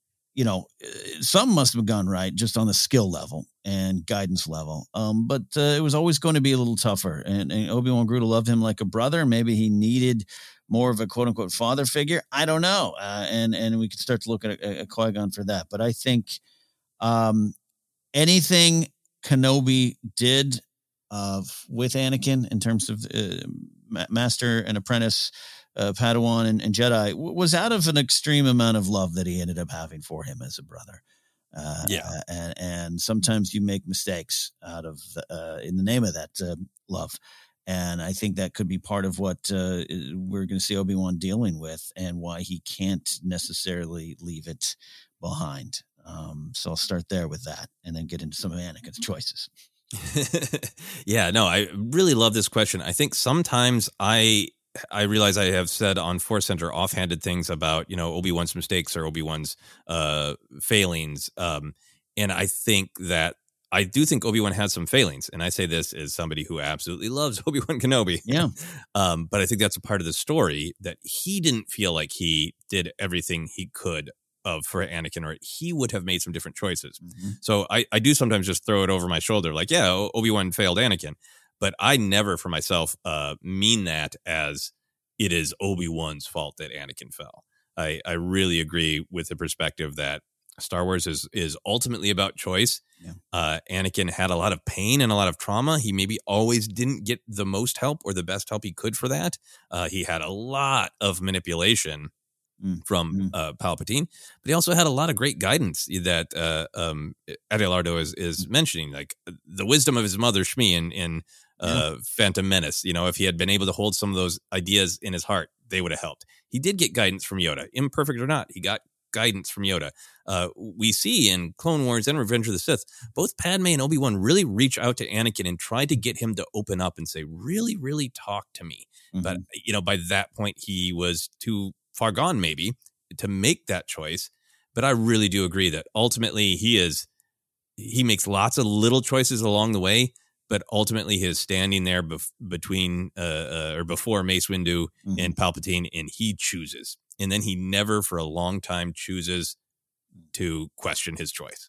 some must have gone right just on the skill level and guidance level. But it was always going to be a little tougher. And Obi-Wan grew to love him like a brother. Maybe he needed more of a quote unquote father figure. I don't know. And we could start to look at Qui-Gon for that. But I think anything Kenobi did with Anakin in terms of master and apprentice, Padawan and Jedi was out of an extreme amount of love that he ended up having for him as a brother. And sometimes you make mistakes out of in the name of that love. And I think that could be part of what we're going to see Obi-Wan dealing with and why he can't necessarily leave it behind. So I'll start there with that and then get into some of Anakin's choices. Yeah, no, I really love this question. I think sometimes I realize I have said on Force Center offhanded things about, Obi-Wan's mistakes or Obi-Wan's failings. And I do think Obi-Wan has some failings. And I say this as somebody who absolutely loves Obi-Wan Kenobi. Yeah. But I think that's a part of the story that he didn't feel like he did everything he could for Anakin, or he would have made some different choices. Mm-hmm. So I do sometimes just throw it over my shoulder. Like, yeah, Obi-Wan failed Anakin. But I never for myself mean that as it is Obi-Wan's fault that Anakin fell. I really agree with the perspective that Star Wars is ultimately about choice. Anakin had a lot of pain and a lot of trauma. He maybe always didn't get the most help or the best help he could for that. He had a lot of manipulation from Palpatine, but he also had a lot of great guidance that Adelardo is mentioning, like the wisdom of his mother Shmi in Phantom Menace. If he had been able to hold some of those ideas in his heart, they would have helped. He did get guidance from Yoda, imperfect or not. He got guidance from Yoda. We see in Clone Wars and Revenge of the Sith, both Padme and Obi-Wan really reach out to Anakin and try to get him to open up and say, really, really talk to me. But, by that point, he was too far gone maybe to make that choice. But I really do agree that ultimately he makes lots of little choices along the way, but ultimately he is standing there between or before Mace Windu and Palpatine, and he chooses. And then he never for a long time chooses to question his choice.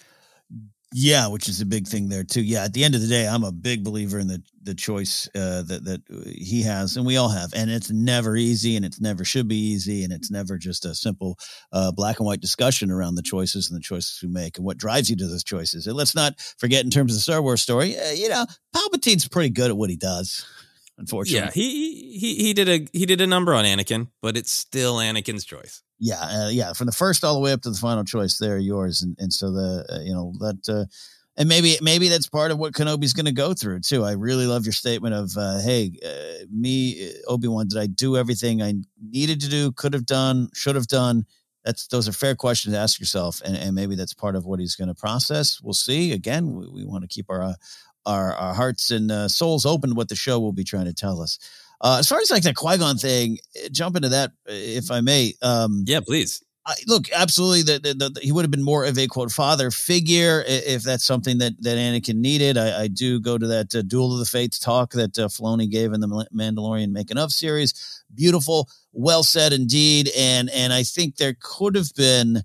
Yeah, which is a big thing there too. Yeah, at the end of the day, I'm a big believer in the choice that he has, and we all have. And it's never easy, and it's never should be easy, and it's never just a simple black and white discussion around the choices and the choices we make and what drives you to those choices. And let's not forget, in terms of the Star Wars story, Palpatine's pretty good at what he does. Unfortunately, yeah, he did a number on Anakin, but it's still Anakin's choice. Yeah, from the first all the way up to the final choice, they're yours, and so and maybe that's part of what Kenobi's going to go through too. I really love your statement of, me, Obi-Wan, did I do everything I needed to do, could have done, should have done? Those are fair questions to ask yourself, and maybe that's part of what he's going to process. We'll see. Again, we want to keep our hearts and souls open to what the show will be trying to tell us. As far as like the Qui-Gon thing, jump into that if I may. Yeah, please. Look, absolutely. He would have been more of a quote father figure if that's something that Anakin needed. I do go to that Duel of the Fates talk that Filoni gave in the Mandalorian making of series. Beautiful, well said indeed. And I think there could have been,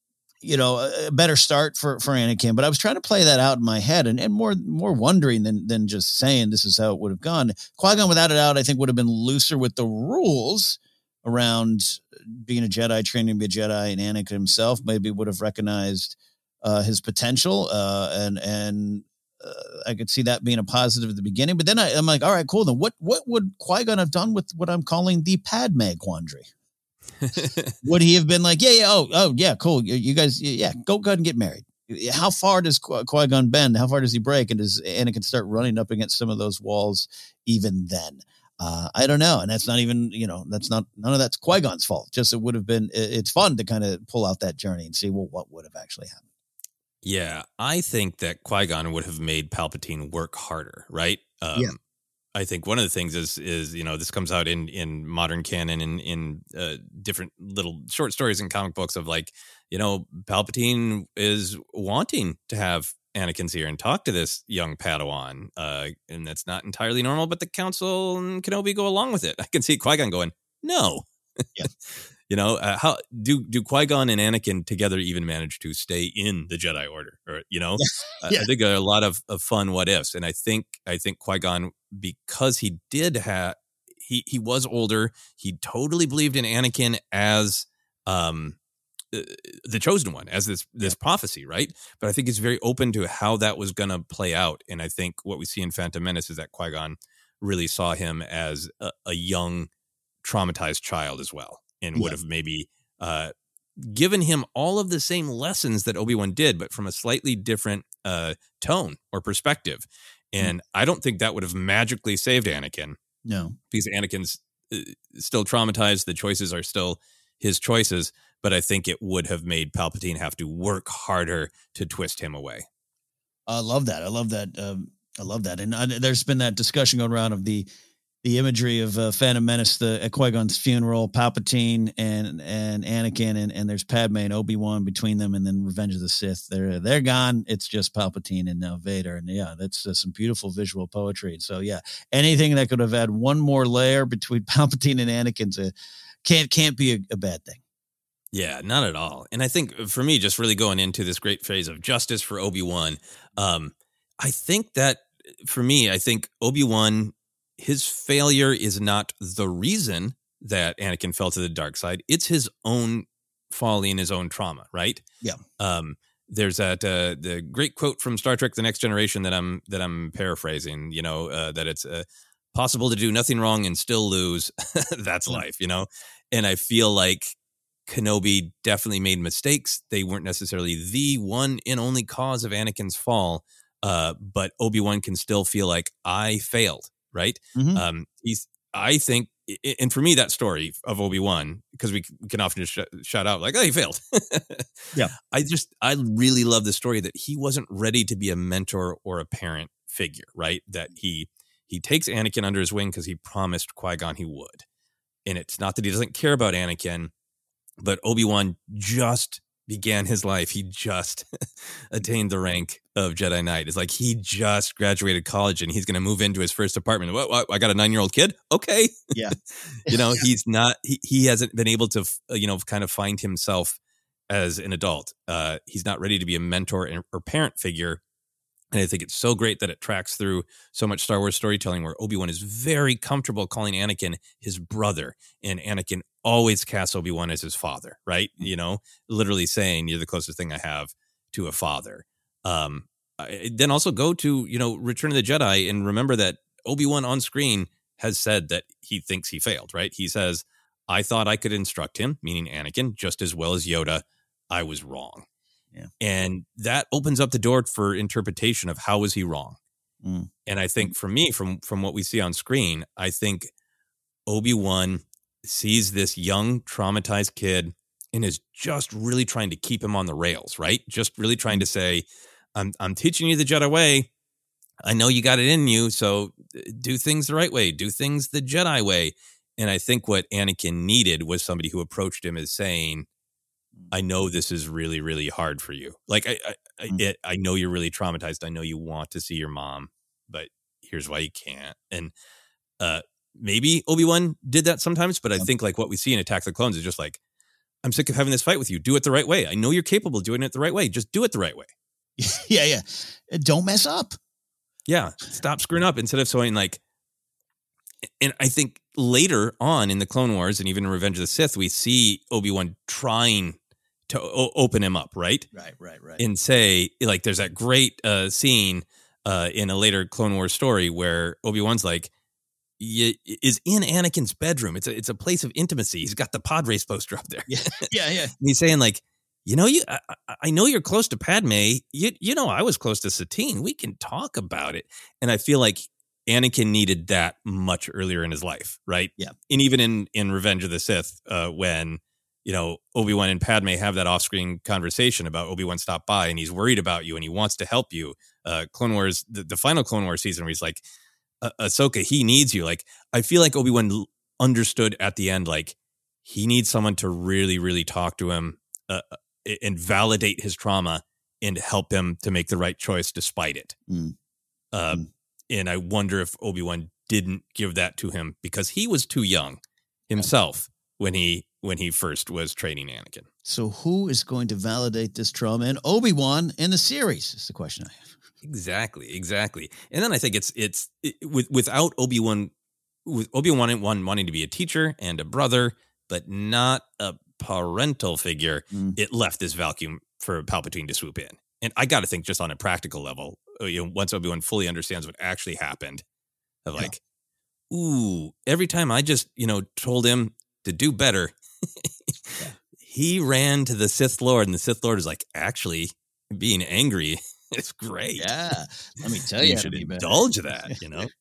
a better start for Anakin, but I was trying to play that out in my head and more wondering than just saying this is how it would have gone. Qui-Gon, without a doubt, I think would have been looser with the rules around being a Jedi, training to be a Jedi, and Anakin himself maybe would have recognized his potential. And I could see that being a positive at the beginning, but then I'm like, all right, cool. Then what would Qui-Gon have done with what I'm calling the Padme quandary? Would he have been like, yeah, cool. You guys, go ahead and get married. How far does Qui-Gon bend? How far does he break? And does Anakin start running up against some of those walls even then? I don't know. And that's not even, none of that's Qui-Gon's fault. Just, it would have been, it's fun to kind of pull out that journey and see, well, what would have actually happened. Yeah. I think that Qui-Gon would have made Palpatine work harder. Right. I think one of the things is this comes out in modern canon in different little short stories and comic books of Palpatine is wanting to have Anakin's ear and talk to this young Padawan, and that's not entirely normal. But the Council and Kenobi go along with it. I can see Qui-Gon going, no. Yeah. How do Qui-Gon and Anakin together even manage to stay in the Jedi Order? Or Yeah. I think there are a lot of fun what ifs, and I think Qui-Gon, because he did have he was older, he totally believed in Anakin as the chosen one, as this prophecy, right? But I think he's very open to how that was going to play out, and I think what we see in Phantom Menace is that Qui-Gon really saw him as a young, traumatized child as well. And would have maybe given him all of the same lessons that Obi-Wan did, but from a slightly different tone or perspective. And I don't think that would have magically saved Anakin. No. Because Anakin's still traumatized. The choices are still his choices. But I think it would have made Palpatine have to work harder to twist him away. I love that. And there's been that discussion going around of the imagery of Phantom Menace, at Qui-Gon's funeral, Palpatine and Anakin, and there's Padme and Obi-Wan between them, and then Revenge of the Sith. They're gone. It's just Palpatine and now Vader, and that's some beautiful visual poetry. So anything that could have had one more layer between Palpatine and Anakin can't be a bad thing. Yeah, not at all. And I think for me, just really going into this great phase of justice for Obi-Wan, I think that for me, Obi-Wan, his failure is not the reason that Anakin fell to the dark side. It's his own following his own trauma, right? Yeah. There's that the great quote from Star Trek: The Next Generation that I'm paraphrasing. That it's possible to do nothing wrong and still lose. That's life, And I feel like Kenobi definitely made mistakes. They weren't necessarily the one and only cause of Anakin's fall, but Obi-Wan can still feel like I failed, right? Mm-hmm. I think, and for me, that story of Obi-Wan, because we can often just shout out like, oh, he failed. Yeah. I really love the story that he wasn't ready to be a mentor or a parent figure, right? That he takes Anakin under his wing because he promised Qui-Gon he would. And it's not that he doesn't care about Anakin, but Obi-Wan just began his life. He just attained the rank of Jedi Knight. It's like he just graduated college and he's going to move into his first apartment. What? I got a 9-year-old kid? Okay. Yeah. He's not, he hasn't been able to, kind of find himself as an adult. He's not ready to be a mentor or parent figure. And I think it's so great that it tracks through so much Star Wars storytelling where Obi-Wan is very comfortable calling Anakin his brother, and Anakin always casts Obi-Wan as his father, right? Literally saying, you're the closest thing I have to a father. Then also go to, Return of the Jedi and remember that Obi-Wan on screen has said that he thinks he failed, right? He says, I thought I could instruct him, meaning Anakin, just as well as Yoda. I was wrong. Yeah. And that opens up the door for interpretation of how was he wrong. Mm. And I think for me, from what we see on screen, I think Obi-Wan sees this young, traumatized kid and is just really trying to keep him on the rails, right? Just really trying to say, I'm teaching you the Jedi way. I know you got it in you, so do things the right way. Do things the Jedi way. And I think what Anakin needed was somebody who approached him as saying, I know this is really, really hard for you. Like, I know you're really traumatized. I know you want to see your mom, but here's why you can't. And maybe Obi-Wan did that sometimes, but I think like what we see in Attack of the Clones is just like, I'm sick of having this fight with you. Do it the right way. I know you're capable of doing it the right way. Just do it the right way. Yeah. Don't mess up. Yeah. Stop screwing up instead of saying like, and I think later on in the Clone Wars and even in Revenge of the Sith, we see Obi-Wan trying to open him up, right? Right. And say, like, there's that great scene in a later Clone Wars story where Obi-Wan's like, is in Anakin's bedroom. It's a place of intimacy. He's got the pod race poster up there. Yeah. And he's saying like, I know you're close to Padme. I was close to Satine. We can talk about it. And I feel like Anakin needed that much earlier in his life, right? Yeah. And even in Revenge of the Sith, when, Obi-Wan and Padme have that off-screen conversation about Obi-Wan stopped by and he's worried about you and he wants to help you. Clone Wars, the final Clone Wars season where he's like, Ahsoka, he needs you. Like, I feel like Obi-Wan understood at the end, like, he needs someone to really, really talk to him and validate his trauma and help him to make the right choice despite it. And I wonder if Obi-Wan didn't give that to him because he was too young himself when he first was training Anakin. So who is going to validate this trauma? And Obi-Wan in the series is the question I have. Exactly. And then I think it's without Obi-Wan, with Obi-Wan wanting to be a teacher and a brother, but not a parental figure, it left this vacuum for Palpatine to swoop in. And I got to think just on a practical level, once Obi-Wan fully understands what actually happened, of like, every time I just, told him to do better, he ran to the Sith Lord, and the Sith Lord is like, actually, being angry is great. Yeah. Let me tell you. You should indulge that,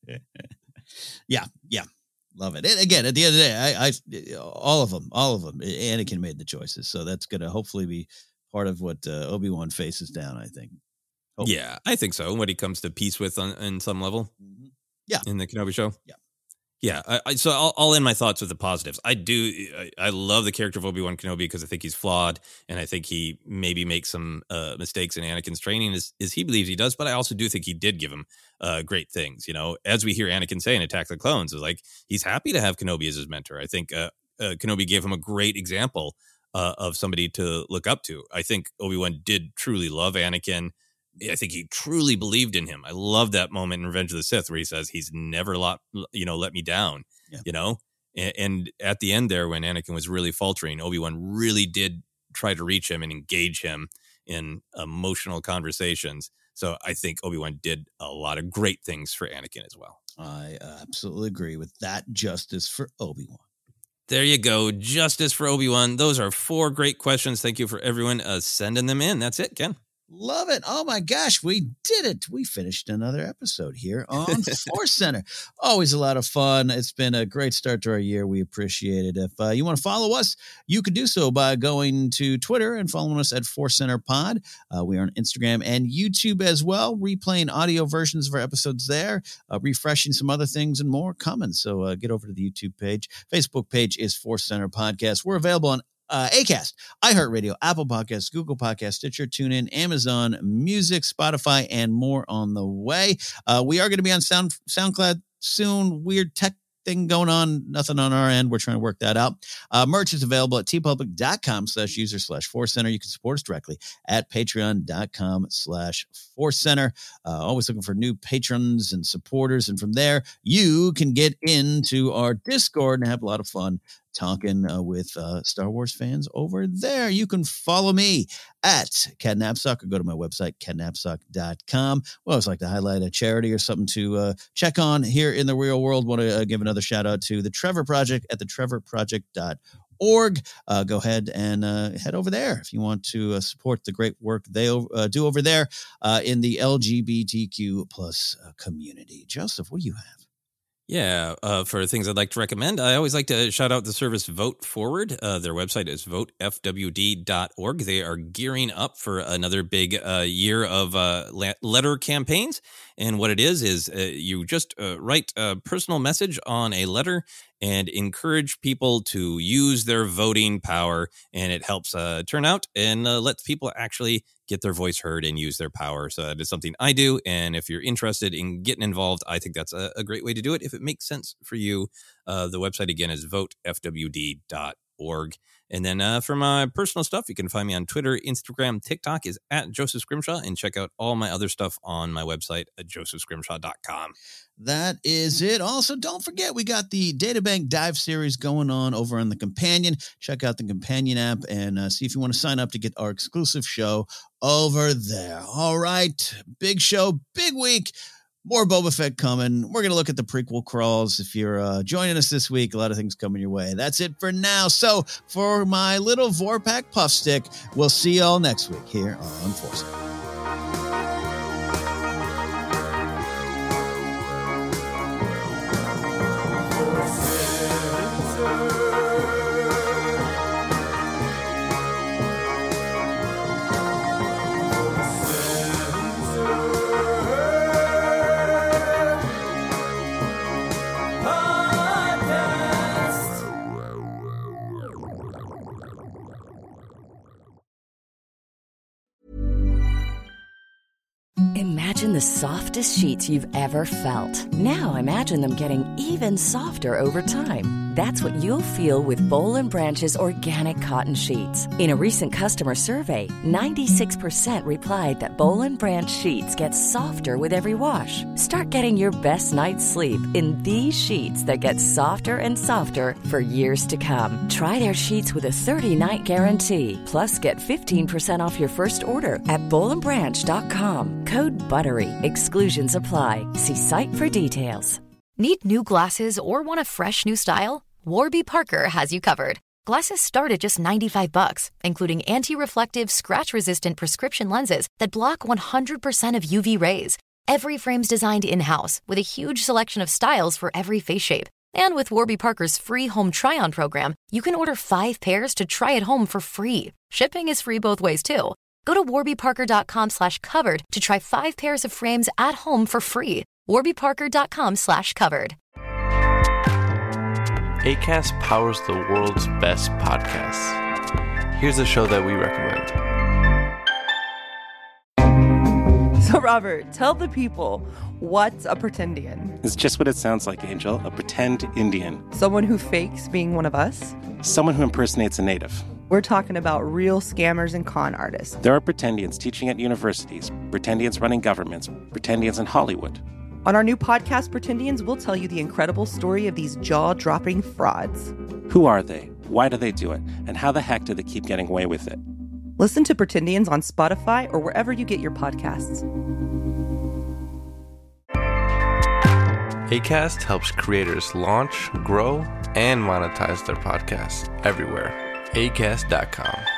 Yeah. Love it. And again, at the end of the day, I all of them, Anakin made the choices. So that's going to hopefully be part of what Obi-Wan faces down, I think. Hopefully. Yeah, I think so. When he comes to peace with on some level. Yeah. In the Kenobi show. Yeah. Yeah. So I'll end my thoughts with the positives. I love the character of Obi-Wan Kenobi because I think he's flawed and I think he maybe makes some mistakes in Anakin's training as he believes he does. But I also do think he did give him great things. As we hear Anakin say in Attack of the Clones, is like he's happy to have Kenobi as his mentor. I think Kenobi gave him a great example of somebody to look up to. I think Obi-Wan did truly love Anakin. I think he truly believed in him. I love that moment in Revenge of the Sith where he says he's never let me down, And at the end there, when Anakin was really faltering, Obi-Wan really did try to reach him and engage him in emotional conversations. So I think Obi-Wan did a lot of great things for Anakin as well. I absolutely agree with that. Justice for Obi-Wan. There you go. Justice for Obi-Wan. Those are 4 great questions. Thank you for everyone sending them in. That's it, Ken. Love it. Oh my gosh, we did it. We finished another episode here on Force Center. Always a lot of fun. It's been a great start to our year. We appreciate it. If you want to follow us, you can do so by going to Twitter and following us at Force Center Pod. We are on Instagram and YouTube as well, replaying audio versions of our episodes there, refreshing some other things and more coming. So get over to the YouTube page. Facebook page is Force Center Podcast. We're available on Acast, iHeartRadio, Apple Podcasts, Google Podcasts, Stitcher, TuneIn, Amazon Music, Spotify, and more on the way. We are going to be on SoundCloud soon. Weird tech thing going on. Nothing on our end. We're trying to work that out. Merch is available at tpublic.com/user/Force Center. You can support us directly at patreon.com/Force Center. Always looking for new patrons and supporters. And from there, you can get into our Discord and have a lot of fun talking with Star Wars fans over there. You can follow me at Ken Napzok or go to my website, kennapzok.com. We always like to highlight a charity or something to check on here in the real world. Want to give another shout out to the Trevor Project at thetrevorproject.org. Go ahead and head over there if you want to support the great work they do over there in the LGBTQ plus community. Joseph, what do you have? Yeah, for things I'd like to recommend, I always like to shout out the service Vote Forward. Their website is votefwd.org. They are gearing up for another big year of letter campaigns. And what it is you just write a personal message on a letter and encourage people to use their voting power. And it helps turn out and lets people actually get their voice heard and use their power. So that is something I do. And if you're interested in getting involved, I think that's a great way to do it. If it makes sense for you, the website again is votefwd.org. And then for my personal stuff, you can find me on Twitter, Instagram, TikTok is at Joseph Scrimshaw, and check out all my other stuff on my website at josephscrimshaw.com. That is it. Also, don't forget, we got the Databank Dive series going on over on the Companion. Check out the Companion app and see if you want to sign up to get our exclusive show over there. All right. Big show, big week. More Boba Fett coming. We're going to look at the prequel crawls. If you're joining us this week, a lot of things coming your way. That's it for now. So for my little Vorpak puff stick, we'll see y'all next week here on Force. Imagine the softest sheets you've ever felt. Now imagine them getting even softer over time. That's what you'll feel with Boll & Branch's organic cotton sheets. In a recent customer survey, 96% replied that Boll & Branch sheets get softer with every wash. Start getting your best night's sleep in these sheets that get softer and softer for years to come. Try their sheets with a 30-night guarantee. Plus, get 15% off your first order at bollandbranch.com. Code BUTTERY. Exclusions apply. See site for details. Need new glasses or want a fresh new style? Warby Parker has you covered. Glasses start at just $95, including anti-reflective, scratch-resistant prescription lenses that block 100% of UV rays. Every frame's designed in-house with a huge selection of styles for every face shape. And with Warby Parker's free home try-on program, you can order 5 pairs to try at home for free. Shipping is free both ways, too. Go to warbyparker.com/covered to try 5 pairs of frames at home for free. warbyparker.com/covered. Acast powers the world's best podcasts. Here's a show that we recommend. So, Robert, tell the people, what's a pretendian? It's just what it sounds like, Angel. A pretend Indian. Someone who fakes being one of us? Someone who impersonates a native. We're talking about real scammers and con artists. There are pretendians teaching at universities, pretendians running governments, pretendians in Hollywood. On our new podcast, Pretendians, we'll tell you the incredible story of these jaw-dropping frauds. Who are they? Why do they do it? And how the heck do they keep getting away with it? Listen to Pretendians on Spotify or wherever you get your podcasts. Acast helps creators launch, grow, and monetize their podcasts everywhere. Acast.com.